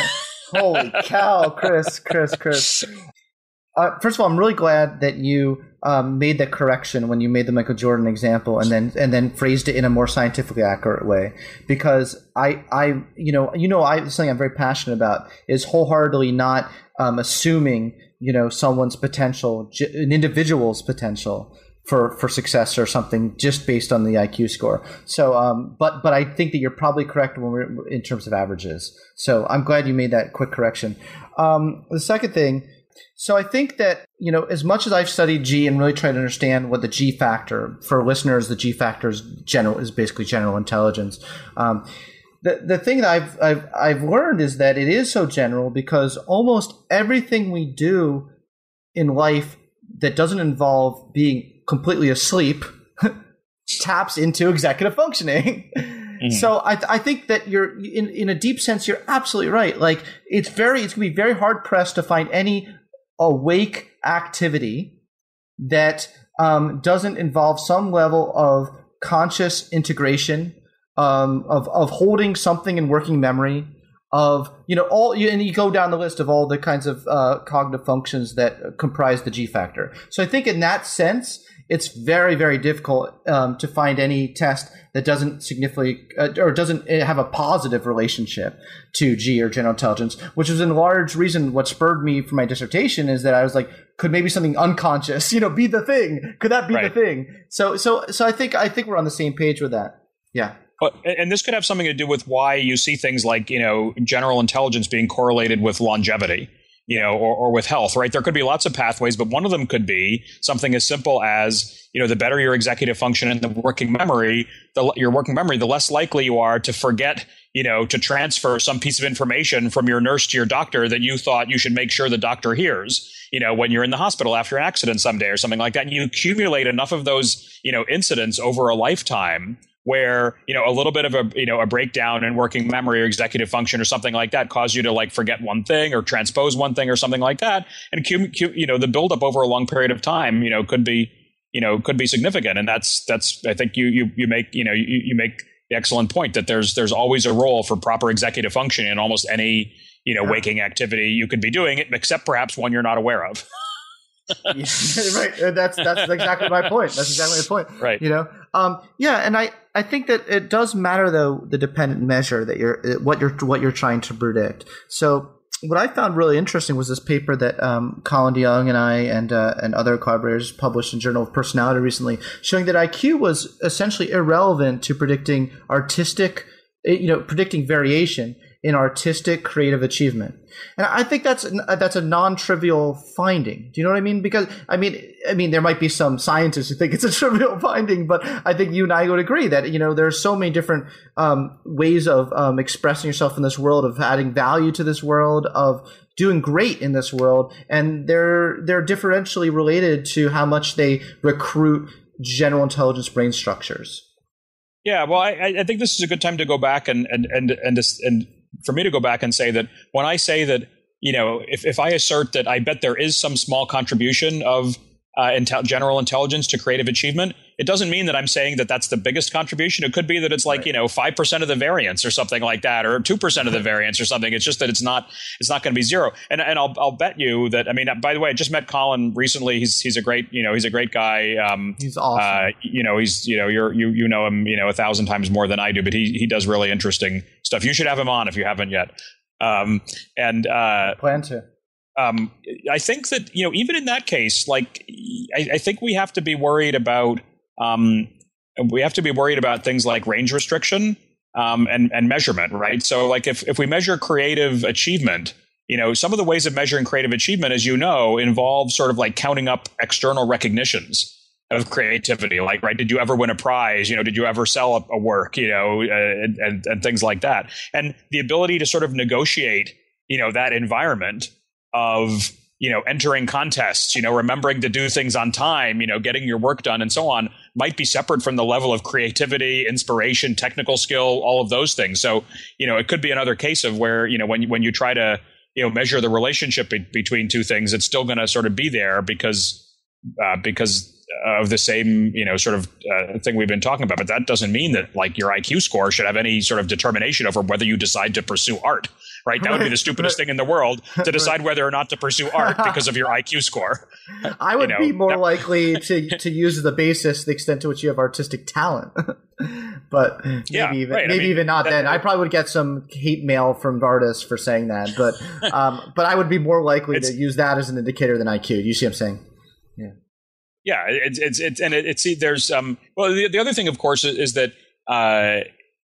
Holy cow, Chris, Chris, Chris. Uh, first of all, I'm really glad that you um, made that correction when you made the Michael Jordan example, and then and then phrased it in a more scientifically accurate way. Because I, I, you know, you know, I something I'm very passionate about is wholeheartedly not um, assuming, you know, someone's potential, an individual's potential for for success or something just based on the I Q score. So, um, but but I think that you're probably correct when we're in terms of averages. So I'm glad you made that quick correction. Um, the second thing. So I think that, you know, as much as I've studied G and really tried to understand what the G factor, for listeners, the G factor is general is basically general intelligence. Um, the the thing that I've I've I've learned is that it is so general because almost everything we do in life that doesn't involve being completely asleep taps into executive functioning. Mm-hmm. So I, I think that you're in in a deep sense, you're absolutely right. Like it's very it's gonna be very hard pressed to find any awake activity that um, doesn't involve some level of conscious integration, um, of of holding something in working memory, of you know all, and you go down the list of all the kinds of uh, cognitive functions that comprise the G factor. So I think in that sense, it's very very difficult um, to find any test that doesn't significantly uh, or doesn't have a positive relationship to G or general intelligence, which was in large reason what spurred me for my dissertation is that I was like, could maybe something unconscious, you know, be the thing? Could that be right. the thing? So, so, so I think I think we're on the same page with that. Yeah. But, and this could have something to do with why you see things like, you know, general intelligence being correlated with longevity. You know, or, or with health, right? There could be lots of pathways, but one of them could be something as simple as, you know, the better your executive function and the working memory, the your working memory, the less likely you are to forget, you know, to transfer some piece of information from your nurse to your doctor that you thought you should make sure the doctor hears, you know, when you're in the hospital after an accident someday or something like that. And you accumulate enough of those, you know, incidents over a lifetime where, you know, a little bit of a, you know, a breakdown in working memory or executive function or something like that cause you to like forget one thing or transpose one thing or something like that. And, you know, the buildup over a long period of time, you know, could be, you know, could be significant. And that's, that's, I think you, you, you make, you know, you, you make the excellent point that there's, there's always a role for proper executive function in almost any, you know, yeah. waking activity you could be doing it, except perhaps one you're not aware of. Right. That's that's exactly my point. That's exactly the point. Right. You know. Um. Yeah. And I, I think that it does matter though the dependent measure that you're what you're what you're trying to predict. So what I found really interesting was this paper that um, Colin DeYoung and I and uh, and other collaborators published in Journal of Personality recently, showing that I Q was essentially irrelevant to predicting artistic, you know, predicting variation in artistic creative achievement. And I think that's that's a non-trivial finding. Do you know what I mean? Because I mean, I mean, there might be some scientists who think it's a trivial finding, but I think you and I would agree that, you know, there are so many different um, ways of um, expressing yourself in this world, of adding value to this world, of doing great in this world, and they're they're differentially related to how much they recruit general intelligence brain structures. Yeah, well, I, I think this is a good time to go back and and and and, and for me to go back and say that when I say that, you know, if, if I assert that I bet there is some small contribution of uh, intel- general intelligence to creative achievement, it doesn't mean that I'm saying that that's the biggest contribution. It could be that it's like, right. you know, five percent of the variance or something like that, or two percent of the variance or something. It's just that it's not, it's not going to be zero. And and I'll, I'll bet you that, I mean, by the way, I just met Colin recently. He's, he's a great, you know, he's a great guy. Um, he's awesome. Uh, you know, he's, you know, you're, you, you know him, you know, a thousand times more than I do, but he, he does really interesting stuff. You should have him on if you haven't yet. Um, and, uh, plan to. Um, I think that, you know, even in that case, like, I, I think we have to be worried about, um, we have to be worried about things like range restriction, um, and, and measurement, right? So like if, if we measure creative achievement, you know, some of the ways of measuring creative achievement, as you know, involve sort of like counting up external recognitions of creativity. Like, right, did you ever win a prize? You know, did you ever sell a, a work, you know, uh, and, and, and things like that. And the ability to sort of negotiate, you know, that environment of, you know, entering contests, you know, remembering to do things on time, you know, getting your work done and so on, might be separate from the level of creativity, inspiration, technical skill, all of those things. So, you know, it could be another case of where, you know, when, when you try to, you know, measure the relationship be- between two things, it's still going to sort of be there because, uh, because of the same, you know, sort of uh, thing we've been talking about. But that doesn't mean that like your I Q score should have any sort of determination over whether you decide to pursue art, right? That would be the stupidest thing in the world to decide whether or not to pursue art because of your I Q score. I would you know, be more that, likely to, to use as the basis the extent to which you have artistic talent. But yeah, maybe even, right. maybe I mean, even not that, then. I probably would get some hate mail from artists for saying that. But um, but I would be more likely to use that as an indicator than I Q. You see what I'm saying? Yeah. Yeah, it's it's it's and it, it's there's um well the, the other thing of course is, is that uh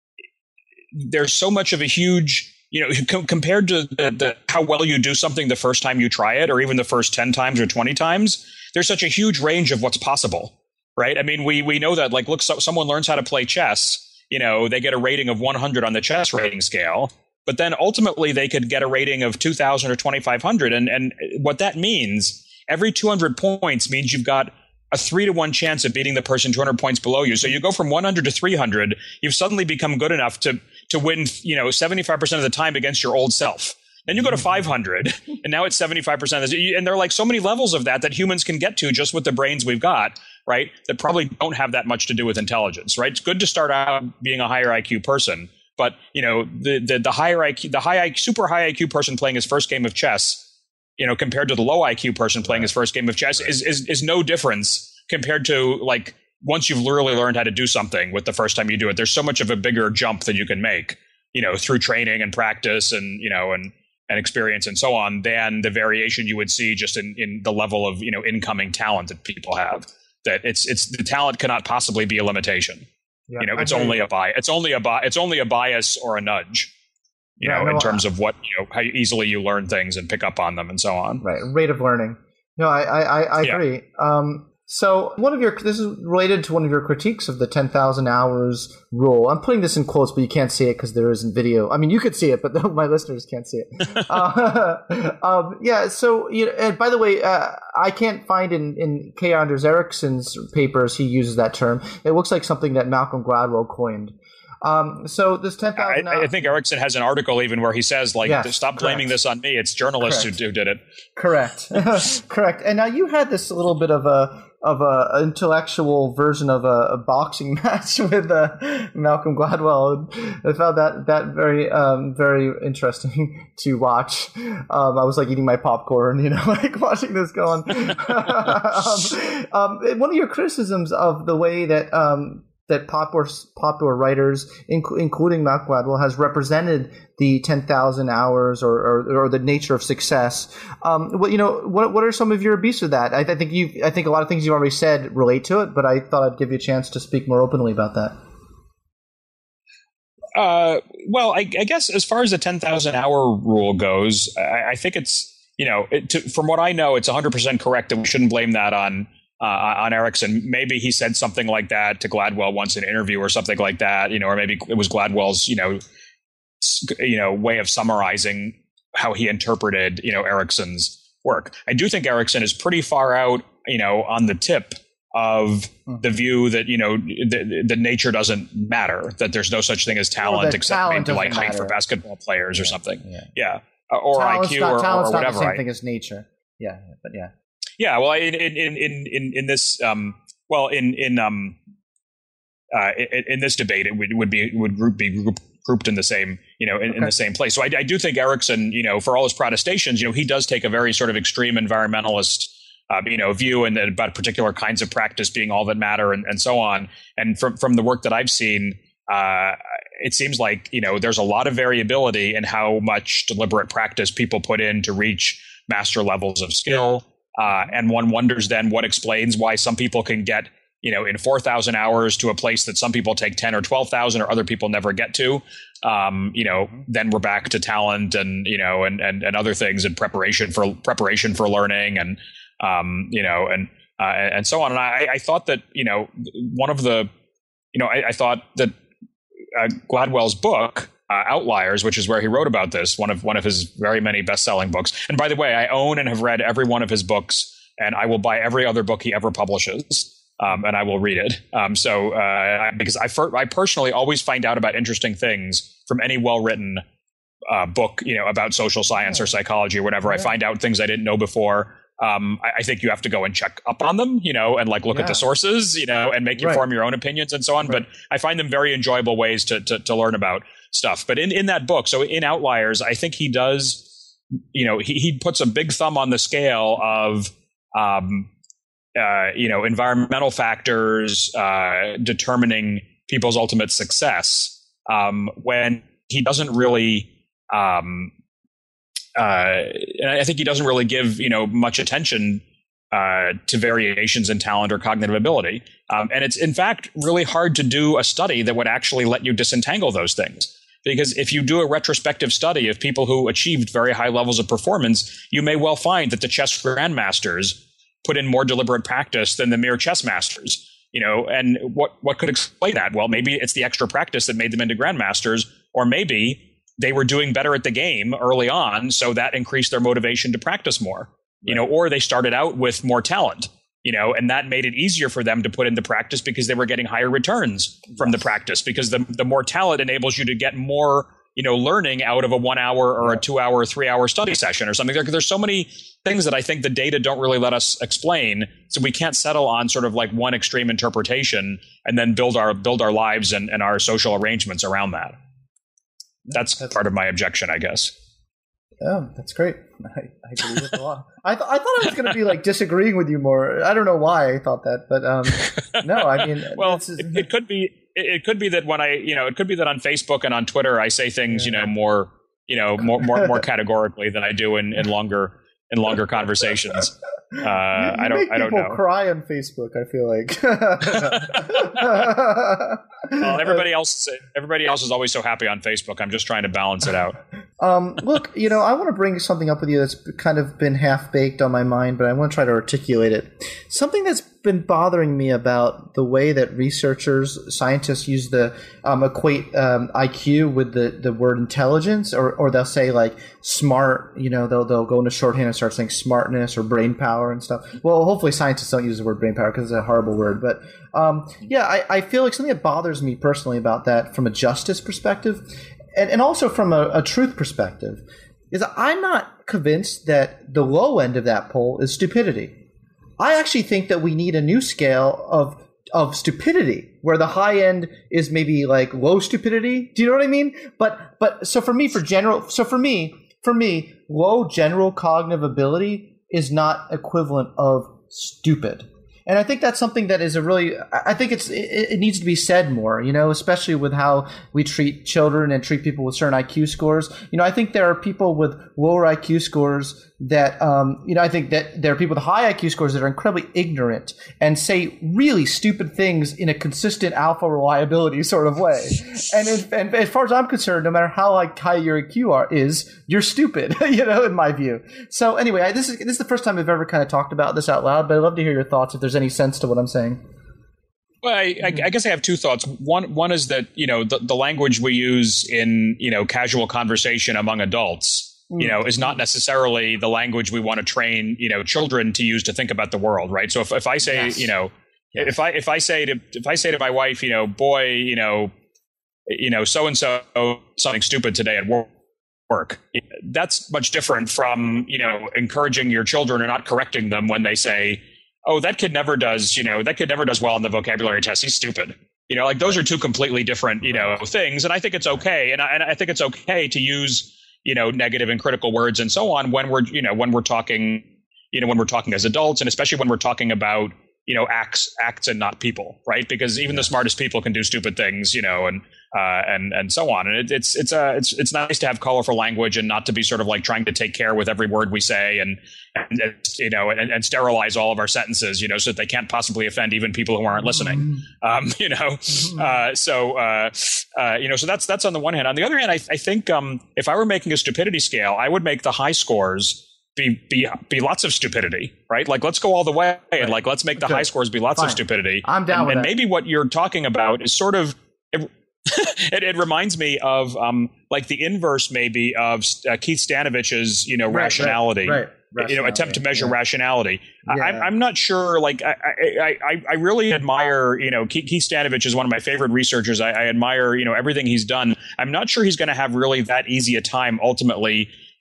there's so much of a huge you know com- compared to the, the how well you do something the first time you try it or even the first ten times or twenty times, there's such a huge range of what's possible, right? I mean we we know that like look so, someone learns how to play chess, you know they get a rating of one hundred on the chess rating scale, but then ultimately they could get a rating of two thousand or twenty-five hundred, and and what that means, every two hundred points means you've got a three to one chance of beating the person two hundred points below you. So you go from one hundred to three hundred, you've suddenly become good enough to to win, you know, seventy-five percent of the time against your old self. Then you go to five hundred, and now it's seventy-five percent. And there are like so many levels of that that humans can get to just with the brains we've got, right? That probably don't have that much to do with intelligence, right? It's good to start out being a higher I Q person, but you know, the the, the higher I Q, the high I Q, super high I Q person playing his first game of chess, you know, compared to the low I Q person playing his first game of chess is, is, is no difference compared to like once you've literally learned how to do something with the first time you do it. There's so much of a bigger jump that you can make, you know, through training and practice and, you know, and, and experience and so on than the variation you would see just in, in the level of, you know, incoming talent that people have. That it's, it's the talent cannot possibly be a limitation. Yeah, you know, it's only a bias. It's only a bi- It's only a bias or a nudge. You yeah, know, no, in terms of what, you know, how easily you learn things and pick up on them and so on. Right. Rate of learning. No, I, I, I yeah. agree. Um, so one of your, this is related to one of your critiques of the ten thousand hours rule. I'm putting this in quotes, but you can't see it because there isn't video. I mean, you could see it, but my listeners can't see it. uh, um, yeah. So, you know, and by the way, uh, I can't find in, in K. Anders Ericsson's papers, he uses that term. It looks like something that Malcolm Gladwell coined. Um, so this ten thousand. I, I think Ericsson has an article even where he says, like, yes, stop blaming correct. this on me. It's journalists who, who did it. Correct. Correct. And now you had this little bit of a of a intellectual version of a, a boxing match with uh, Malcolm Gladwell. I found that that very um, very interesting to watch. Um, I was like eating my popcorn, you know, like watching this go on. um, um, one of your criticisms of the way that um, that popular popular writers, inc- including Malcolm Gladwell, has represented the ten thousand hours or, or or the nature of success. Um, what you know, what what are some of your beefs with that? I, I think you, I think a lot of things you already said relate to it, but I thought I'd give you a chance to speak more openly about that. Uh, well, I, I guess as far as the ten thousand hour rule goes, I, I think it's, you know, it, to, from what I know, it's one hundred percent correct that we shouldn't blame that on. Uh, on Ericsson. Maybe he said something like that to Gladwell once in an interview or something like that, you know, or maybe it was Gladwell's, you know, you know, way of summarizing how he interpreted, you know, Ericsson's work. I do think Ericsson is pretty far out, you know, on the tip of the view that, you know, the, the nature doesn't matter, that there's no such thing as talent except talent maybe like height matter. for basketball players yeah, or something. Yeah. yeah. Or talent's I Q not, or, talent's or not whatever. the same right? thing as nature. Yeah. But yeah. Yeah, well, in in in in in this, um, well, in in um, uh, in, in this debate, it would, would be would group, be group, grouped in the same, you know, in, okay. in the same place. So I, I do think Ericsson, you know, for all his protestations, you know, he does take a very sort of extreme environmentalist, uh, you know, view and about particular kinds of practice being all that matter and, and so on. And from from the work that I've seen, uh, it seems like, you know, there's a lot of variability in how much deliberate practice people put in to reach master levels of skill. Uh, and one wonders then what explains why some people can get, you know, in four thousand hours to a place that some people take ten or twelve thousand or other people never get to. Um, you know, then we're back to talent and, you know, and, and, and other things and preparation for preparation for learning and, um, you know, and, uh, and so on. And I, I thought that, you know, one of the, you know, I, I thought that uh, Gladwell's book, Uh, Outliers, which is where he wrote about this, one of one of his very many best-selling books. And by the way, I own and have read every one of his books, and I will buy every other book he ever publishes, um, and I will read it. Um, so, uh, because I, for, I personally always find out about interesting things from any well-written uh, book, you know, about social science or psychology or whatever. I find out things I didn't know before. Um, I, I think you have to go and check up on them, you know, and like look yeah. at the sources, you know, and make you right. form your own opinions and so on. Right. But I find them very enjoyable ways to, to to learn about stuff. But in, in that book, so in Outliers, I think he does, you know, he, he puts a big thumb on the scale of, um, uh, you know, environmental factors uh, determining people's ultimate success um, when he doesn't really. Um, Uh, and I think he doesn't really give, you know, much attention uh, to variations in talent or cognitive ability. Um, and it's, in fact, really hard to do a study that would actually let you disentangle those things. Because if you do a retrospective study of people who achieved very high levels of performance, you may well find that the chess grandmasters put in more deliberate practice than the mere chess masters. You know, and what, what could explain that? Well, maybe it's the extra practice that made them into grandmasters, or maybe they were doing better at the game early on, so that increased their motivation to practice more, you know, or they started out with more talent, you know, and that made it easier for them to put into practice because they were getting higher returns from the practice, because the, the more talent enables you to get more, you know, learning out of a one hour or a two hour or three hour study session or something. There, there's so many things that I think the data don't really let us explain. So we can't settle on sort of like one extreme interpretation and then build our, build our lives and, and our social arrangements around that. That's, that's part of my objection, I guess. Oh, that's great. I, I agree with a lot. I, th- I thought I was going to be like disagreeing with you more. I don't know why I thought that, but um, no, I mean, well, is- it, it could be. It could be that when I, you know, it could be that on Facebook and on Twitter I say things, yeah. you know, more, you know, more, more, more categorically than I do in, in longer, in longer conversations. Uh, you, you I don't, make I don't people know. Cry on Facebook, I feel like. Well, everybody else, everybody else is always so happy on Facebook. I'm just trying to balance it out. Um, look, you know, I want to bring something up with you that's kind of been half baked on my mind, but I want to try to articulate it. Something that's been bothering me about the way that researchers, scientists use the um, equate um, I Q with the, the word intelligence, or, or they'll say like smart, you know, they'll they'll go into shorthand and start saying smartness or brain power and stuff. Well, hopefully scientists don't use the word brain power because it's a horrible word. But um, yeah, I, I feel like something that bothers me personally about that from a justice perspective, and, and also from a, a truth perspective, is I'm not convinced that the low end of that pole is stupidity. I actually think that we need a new scale of of stupidity, where the high end is maybe like low stupidity. Do you know what I mean? But but so for me, for general, so for me, for me, low general cognitive ability is not equivalent of stupid. And I think that's something that is a really, I think it's, it, it needs to be said more, you know, especially with how we treat children and treat people with certain I Q scores. You know, I think there are people with lower I Q scores that, um, you know, I think that there are people with high I Q scores that are incredibly ignorant and say really stupid things in a consistent alpha reliability sort of way. And, if, and as far as I'm concerned, no matter how like high your I Q are, is, you're stupid, you know, in my view. So anyway, I, this is this is the first time I've ever kind of talked about this out loud, but I'd love to hear your thoughts if there's any sense to what I'm saying. Well, I, I, I guess I have two thoughts. One, one is that, you know, the, the language we use in, you know, casual conversation among adults, you know, is not necessarily the language we want to train, you know, children to use to think about the world, right? So if, if I say, yes. you know, yes. if I if I say to if I say to my wife, you know, boy, you know, you know, so and so something stupid today at work. Work. That's much different from, you know, encouraging your children or not correcting them when they say, oh, that kid never does, you know, that kid never does well on the vocabulary test. He's stupid. You know, like those are two completely different, you know, things. And I think it's okay. And I, and I think it's okay to use, you know, negative and critical words and so on when we're, you know, when we're talking, you know, when we're talking as adults, and especially when we're talking about, you know, acts, acts and not people, right? Because even the smartest people can do stupid things, you know, and, uh, and, and so on. And it, it's, it's, uh, it's, it's nice to have colorful language and not to be sort of like trying to take care with every word we say and, and, and you know, and, and sterilize all of our sentences, you know, so that they can't possibly offend even people who aren't listening. Um, you know, uh, so, uh, uh, you know, so that's, that's on the one hand. On the other hand, I, I think, um, if I were making a stupidity scale, I would make the high scores Be, be be lots of stupidity, right? Like, let's go all the way, and like, let's make the okay. high scores be lots Fine. of stupidity. I'm down and, with and that. maybe what you're talking about is sort of it, it, it reminds me of um, like the inverse, maybe of uh, Keith Stanovich's, you know, right, rationality. Right, right. You know, attempt to measure yeah. rationality. Yeah. I'm, I'm not sure. Like, I, I, I, I really admire, you know, Keith Stanovich is one of my favorite researchers. I, I admire, you know, everything he's done. I'm not sure he's going to have really that easy a time ultimately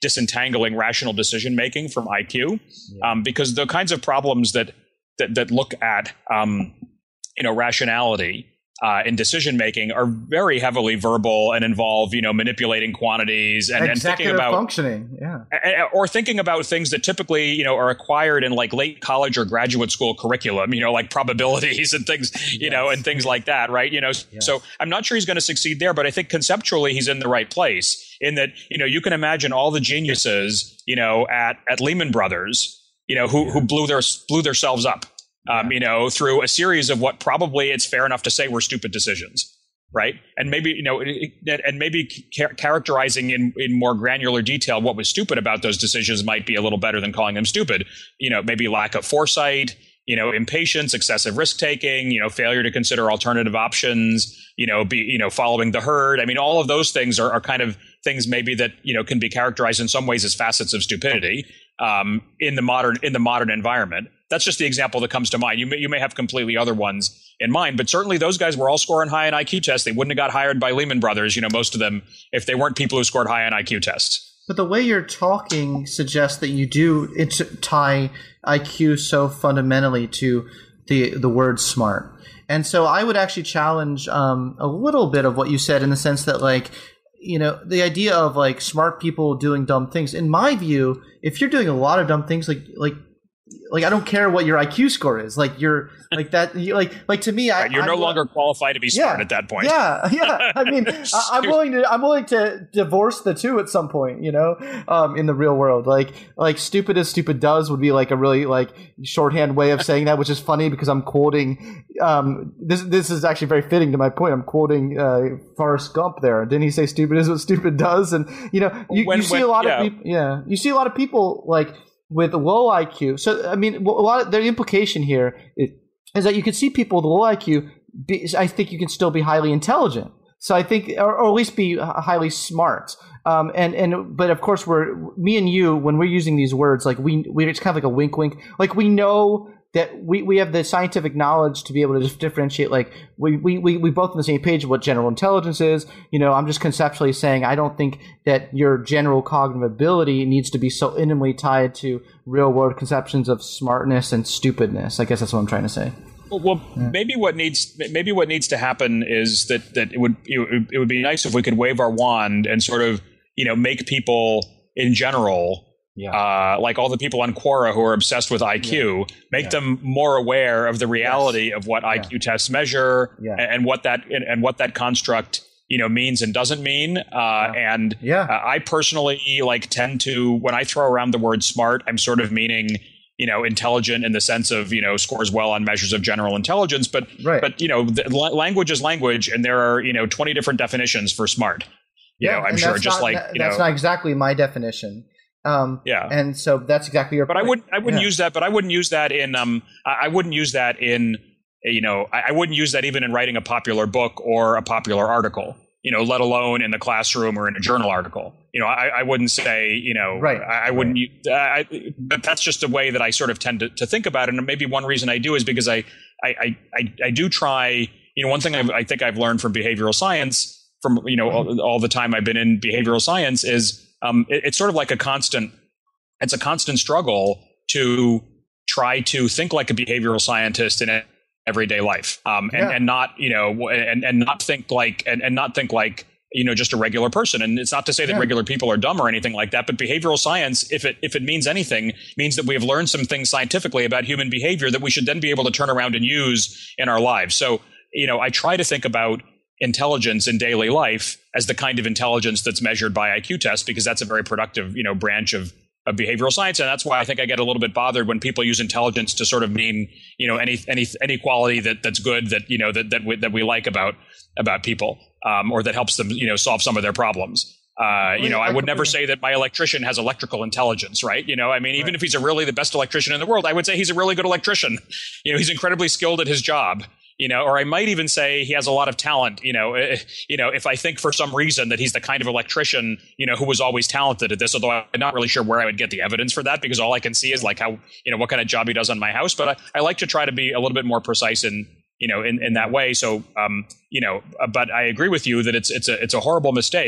disentangling rational decision making from I Q, yeah. um, because the kinds of problems that that, that look at um, you know rationality uh, in decision making are very heavily verbal and involve you know manipulating quantities and, and thinking about functioning, yeah, or thinking about things that typically you know are acquired in like late college or graduate school curriculum, you know, like probabilities and things, you yes. know, and things like that, right? You know, yes. so I'm not sure he's going to succeed there, but I think conceptually he's in the right place. In that, you know, you can imagine all the geniuses, you know, at, at Lehman Brothers, you know, who, who blew their blew themselves up, um, you know, through a series of what probably it's fair enough to say were stupid decisions, right? And maybe, you know, and maybe char- characterizing in, in more granular detail what was stupid about those decisions might be a little better than calling them stupid. You know, maybe lack of foresight, you know, impatience, excessive risk taking, you know, failure to consider alternative options, you know, be, you know, following the herd. I mean, all of those things are, are kind of things maybe that, you know, can be characterized in some ways as facets of stupidity um, in the modern in the modern environment. That's just the example that comes to mind. You may, you may have completely other ones in mind, but certainly those guys were all scoring high in I Q tests. They wouldn't have got hired by Lehman Brothers, you know, most of them, if they weren't people who scored high in I Q tests. But the way you're talking suggests that you do it's tie I Q so fundamentally to the the word smart. And so I would actually challenge um, a little bit of what you said in the sense that, like, you know, the idea of like smart people doing dumb things. In my view, if you're doing a lot of dumb things, like like like I don't care what your I Q score is, like you're like that, you, like like to me, I, right, you're I'm, no longer qualified to be smart yeah, at that point. Yeah, yeah. I mean, I, I'm willing to I'm willing to divorce the two at some point, you know, um, in the real world. Like like stupid as stupid does would be like a really like shorthand way of saying that, which is funny because I'm quoting. Um, this this is actually very fitting to my point. I'm quoting uh, Forrest Gump there. Didn't he say stupid is what stupid does? And you know, you, when, you see when, a lot yeah. of people. Yeah, you see a lot of people like with low I Q. So I mean, a lot of the implication here is, is that you can see people with low I Q. Be, I think you can still be highly intelligent. So I think, or, or at least be highly smart. Um, and and but of course, we're me and you when we're using these words, like we we it's kind of like a wink, wink. Like we know that we, we have the scientific knowledge to be able to just differentiate. Like we, we, we, we both on the same page of what general intelligence is. You know, I'm just conceptually saying I don't think that your general cognitive ability needs to be so intimately tied to real world conceptions of smartness and stupidness. I guess that's what I'm trying to say. Well, well yeah. maybe what needs maybe what needs to happen is that that it would it would be nice if we could wave our wand and sort of, you know, make people in general. Yeah. Uh, like all the people on Quora who are obsessed with I Q, yeah. make yeah. them more aware of the reality yes. of what yeah. I Q tests measure yeah. and, and what that and, and what that construct, you know, means and doesn't mean. Uh, yeah. And yeah. Uh, I personally like tend to, when I throw around the word smart, I'm sort of meaning, you know, intelligent in the sense of, you know, scores well on measures of general intelligence. But right. but you know, the, language is language, and there are, you know, twenty different definitions for smart. You yeah, know, I'm sure just not, like that, you that's know, not exactly my definition. Um, yeah, and so that's exactly your. But point. I wouldn't. I wouldn't yeah. use that. But I wouldn't use that in. Um, I, I wouldn't use that in. You know, I, I wouldn't use that even in writing a popular book or a popular article. You know, let alone in the classroom or in a journal article. You know, I, I wouldn't say. You know, right. I, I wouldn't. Right. I, but that's just a way that I sort of tend to, to think about it. And maybe one reason I do is because I, I, I, I do try. You know, one thing I've, I think I've learned from behavioral science, from you know all, all the time I've been in behavioral science, is um, it, it's sort of like a constant. It's a constant struggle to try to think like a behavioral scientist in everyday life, um, and, yeah. and not, you know, and, and not think like, and, and not think like, you know, just a regular person. And it's not to say that yeah. regular people are dumb or anything like that, but behavioral science, if it if it means anything, means that we have learned some things scientifically about human behavior that we should then be able to turn around and use in our lives. So, you know, I try to think about intelligence in daily life as the kind of intelligence that's measured by I Q tests, because that's a very productive, you know, branch of of behavioral science. And that's why I think I get a little bit bothered when people use intelligence to sort of mean, you know, any, any, any quality that that's good, that, you know, that, that we, that we like about, about people, um, or that helps them, you know, solve some of their problems. Uh, you know, I would never say that my electrician has electrical intelligence, right? You know, I mean, even right. if he's a really the best electrician in the world, I would say he's a really good electrician. You know, he's incredibly skilled at his job. You know, or I might even say he has a lot of talent. You know, uh, you know, if I think for some reason that he's the kind of electrician, you know, who was always talented at this, although I'm not really sure where I would get the evidence for that, because all I can see is like how, you know, what kind of job he does on my house. But I, I like to try to be a little bit more precise in, you know, in, in that way. So, um, you know, but I agree with you that it's it's a it's a horrible mistake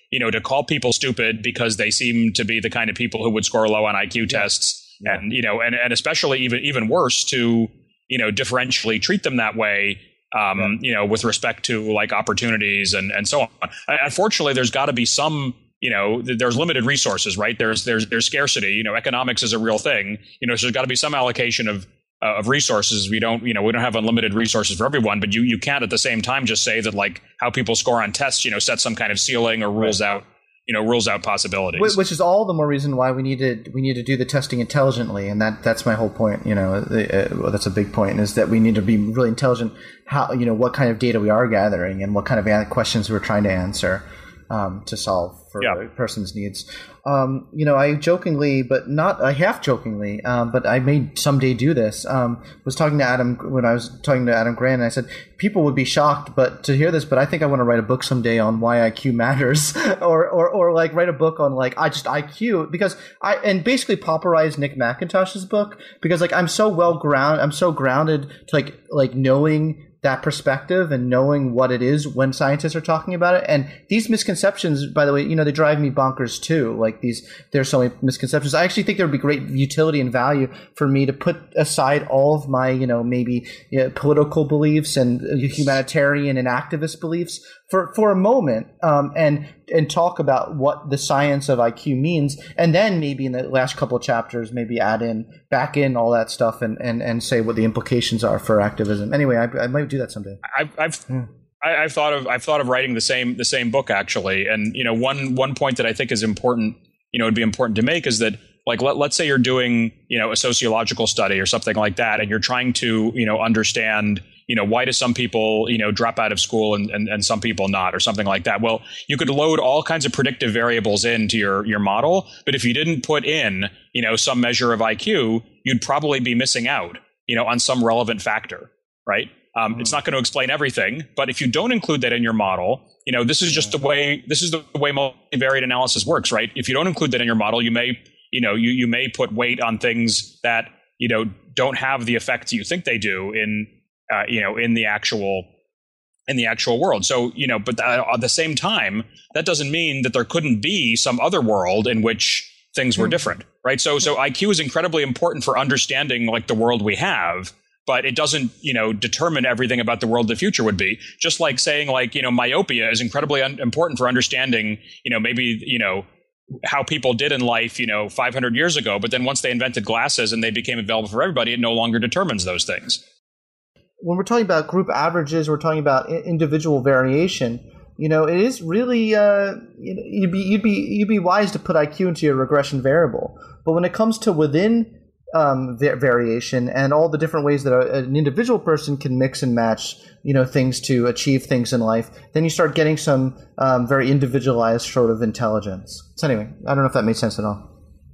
you know, to call people stupid because they seem to be the kind of people who would score low on I Q tests. Yeah. And, you know, and, and especially even, even worse to, you know, differentially treat them that way, um, yeah. you know, with respect to like opportunities and, and so on. Unfortunately, there's got to be some, you know, there's limited resources, right? There's, there's, there's scarcity, you know, economics is a real thing, you know, so there's got to be some allocation of, uh, of resources. We don't, you know, we don't have unlimited resources for everyone, but you, you can't at the same time just say that like how people score on tests, you know, set some kind of ceiling or rules right. out. You know, rules out possibilities. Which is all the more reason why we need to we need to do the testing intelligently, and that that's my whole point. You know, uh, well, that's a big point, is that we need to be really intelligent. How you know what kind of data we are gathering and what kind of questions we're trying to answer um, to solve for yeah. a person's needs. Um, you know, I jokingly, but not I half jokingly, um, but I may someday do this. Um, was talking to Adam when I was talking to Adam Grant, and I said people would be shocked, but to hear this. But I think I want to write a book someday on why I Q matters, or or or like write a book on like I just I Q because I and basically popularize Nick McIntosh's book because like I'm so well ground I'm so grounded to like like knowing that perspective and knowing what it is when scientists are talking about it. And these misconceptions, by the way, you know, they drive me bonkers too. Like these, there's so many misconceptions. I actually think there would be great utility and value for me to put aside all of my, you know, maybe you know, political beliefs and humanitarian and activist beliefs for, for a moment, um, and, and talk about what the science of I Q means. And then maybe in the last couple of chapters, maybe add in, back in all that stuff and, and, and say what the implications are for activism. Anyway, I, I might do that someday. I've, I've, yeah. I, I've thought of, I've thought of writing the same, the same book actually. And, you know, one, one point that I think is important, you know, would be important to make is that, like, let, let's say you're doing, you know, a sociological study or something like that, and you're trying to, you know, understand, you know, why do some people, you know, drop out of school and, and, and some people not, or something like that. Well, you could load all kinds of predictive variables into your, your model. But if you didn't put in, you know, some measure of I Q, you'd probably be missing out, you know, on some relevant factor, right? Um, mm-hmm. It's not going to explain everything, but if you don't include that in your model, you know, this is just the way, this is the way multivariate analysis works, right? If you don't include that in your model, you may, you know, you, you may put weight on things that, you know, don't have the effects you think they do in, uh, you know, in the actual, in the actual world. So, you know, but th- at the same time, that doesn't mean that there couldn't be some other world in which things were mm-hmm. different, right? So, so I Q is incredibly important for understanding like the world we have, but it doesn't, you know, determine everything about the world the future would be. Just like saying like, you know, myopia is incredibly un- important for understanding, you know, maybe, you know, how people did in life, you know, five hundred years ago. But then once they invented glasses and they became available for everybody, it no longer determines those things. When we're talking about group averages, we're talking about individual variation. You know, it is really uh, you'd be you'd be you'd be wise to put I Q into your regression variable. But when it comes to within um, variation and all the different ways that a, an individual person can mix and match, you know, things to achieve things in life, then you start getting some um, very individualized sort of intelligence. So anyway, I don't know if that made sense at all.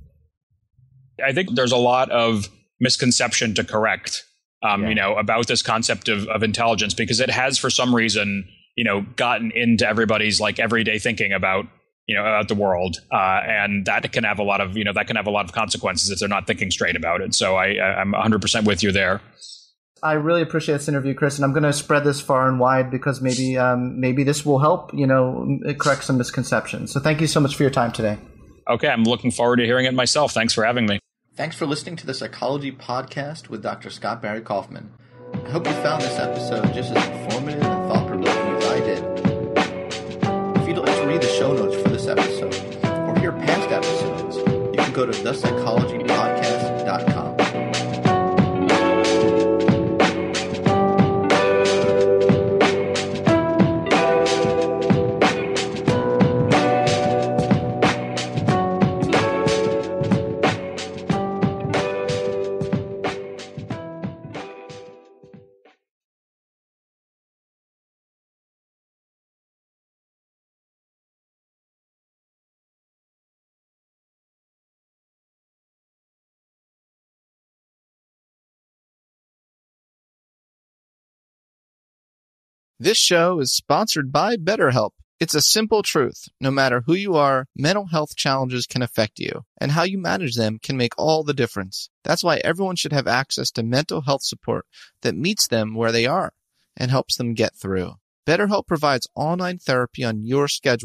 I think there's a lot of misconception to correct, um, yeah. you know, about this concept of, of intelligence, because it has for some reason, you know, gotten into everybody's like everyday thinking about, you know, about the world. Uh, and that can have a lot of, you know, that can have a lot of consequences if they're not thinking straight about it. So I, I'm one hundred percent with you there. I really appreciate this interview, Chris, and I'm going to spread this far and wide because maybe um, maybe this will help, you know, correct some misconceptions. So thank you so much for your time today. Okay, I'm looking forward to hearing it myself. Thanks for having me. Thanks for listening to the Psychology Podcast with Doctor Scott Barry Kaufman. I hope you found this episode just as informative and thought-provoking as I did. If you'd like to read the show notes for this episode or hear past episodes, you can go to the psychology podcast dot com. This show is sponsored by BetterHelp. It's a simple truth. No matter who you are, mental health challenges can affect you, and how you manage them can make all the difference. That's why everyone should have access to mental health support that meets them where they are and helps them get through. BetterHelp provides online therapy on your schedule,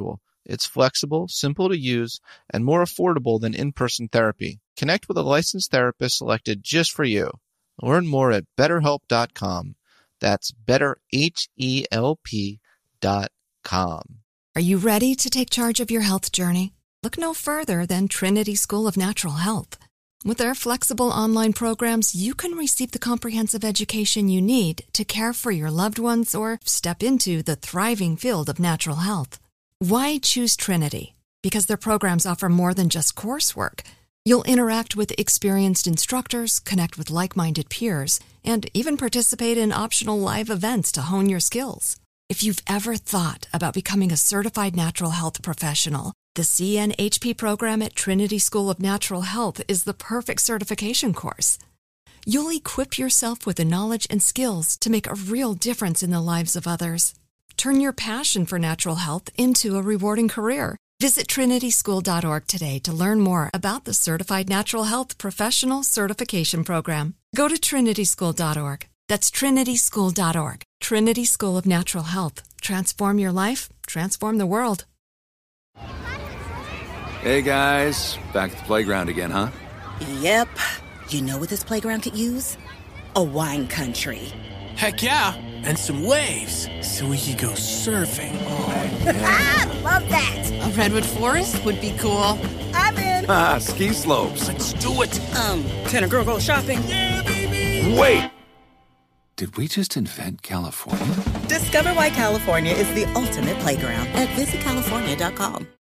It's flexible, simple to use, and more affordable than in-person therapy. Connect with a licensed therapist selected just for you. Learn more at better help dot com. That's better help dot com. Are you ready to take charge of your health journey? Look no further than Trinity School of Natural Health. With their flexible online programs, you can receive the comprehensive education you need to care for your loved ones or step into the thriving field of natural health. Why choose Trinity? Because their programs offer more than just coursework. You'll interact with experienced instructors, connect with like-minded peers, and even participate in optional live events to hone your skills. If you've ever thought about becoming a certified natural health professional, the C N H P program at Trinity School of Natural Health is the perfect certification course. You'll equip yourself with the knowledge and skills to make a real difference in the lives of others. Turn your passion for natural health into a rewarding career. Visit trinity school dot org today to learn more about the Certified Natural Health Professional Certification Program. Go to trinity school dot org. That's trinity school dot org. Trinity School of Natural Health. Transform your life, transform the world. Hey guys, back at the playground again, huh? Yep. You know what this playground could use? A wine country. Heck yeah, and some waves so we could go surfing. Oh, yeah. Ah, love that. A redwood forest would be cool. I'm in. Ah, ski slopes. Let's do it. Um, can a girl go shopping? Yeah, baby. Wait! Did we just invent California? Discover why California is the ultimate playground at visit california dot com.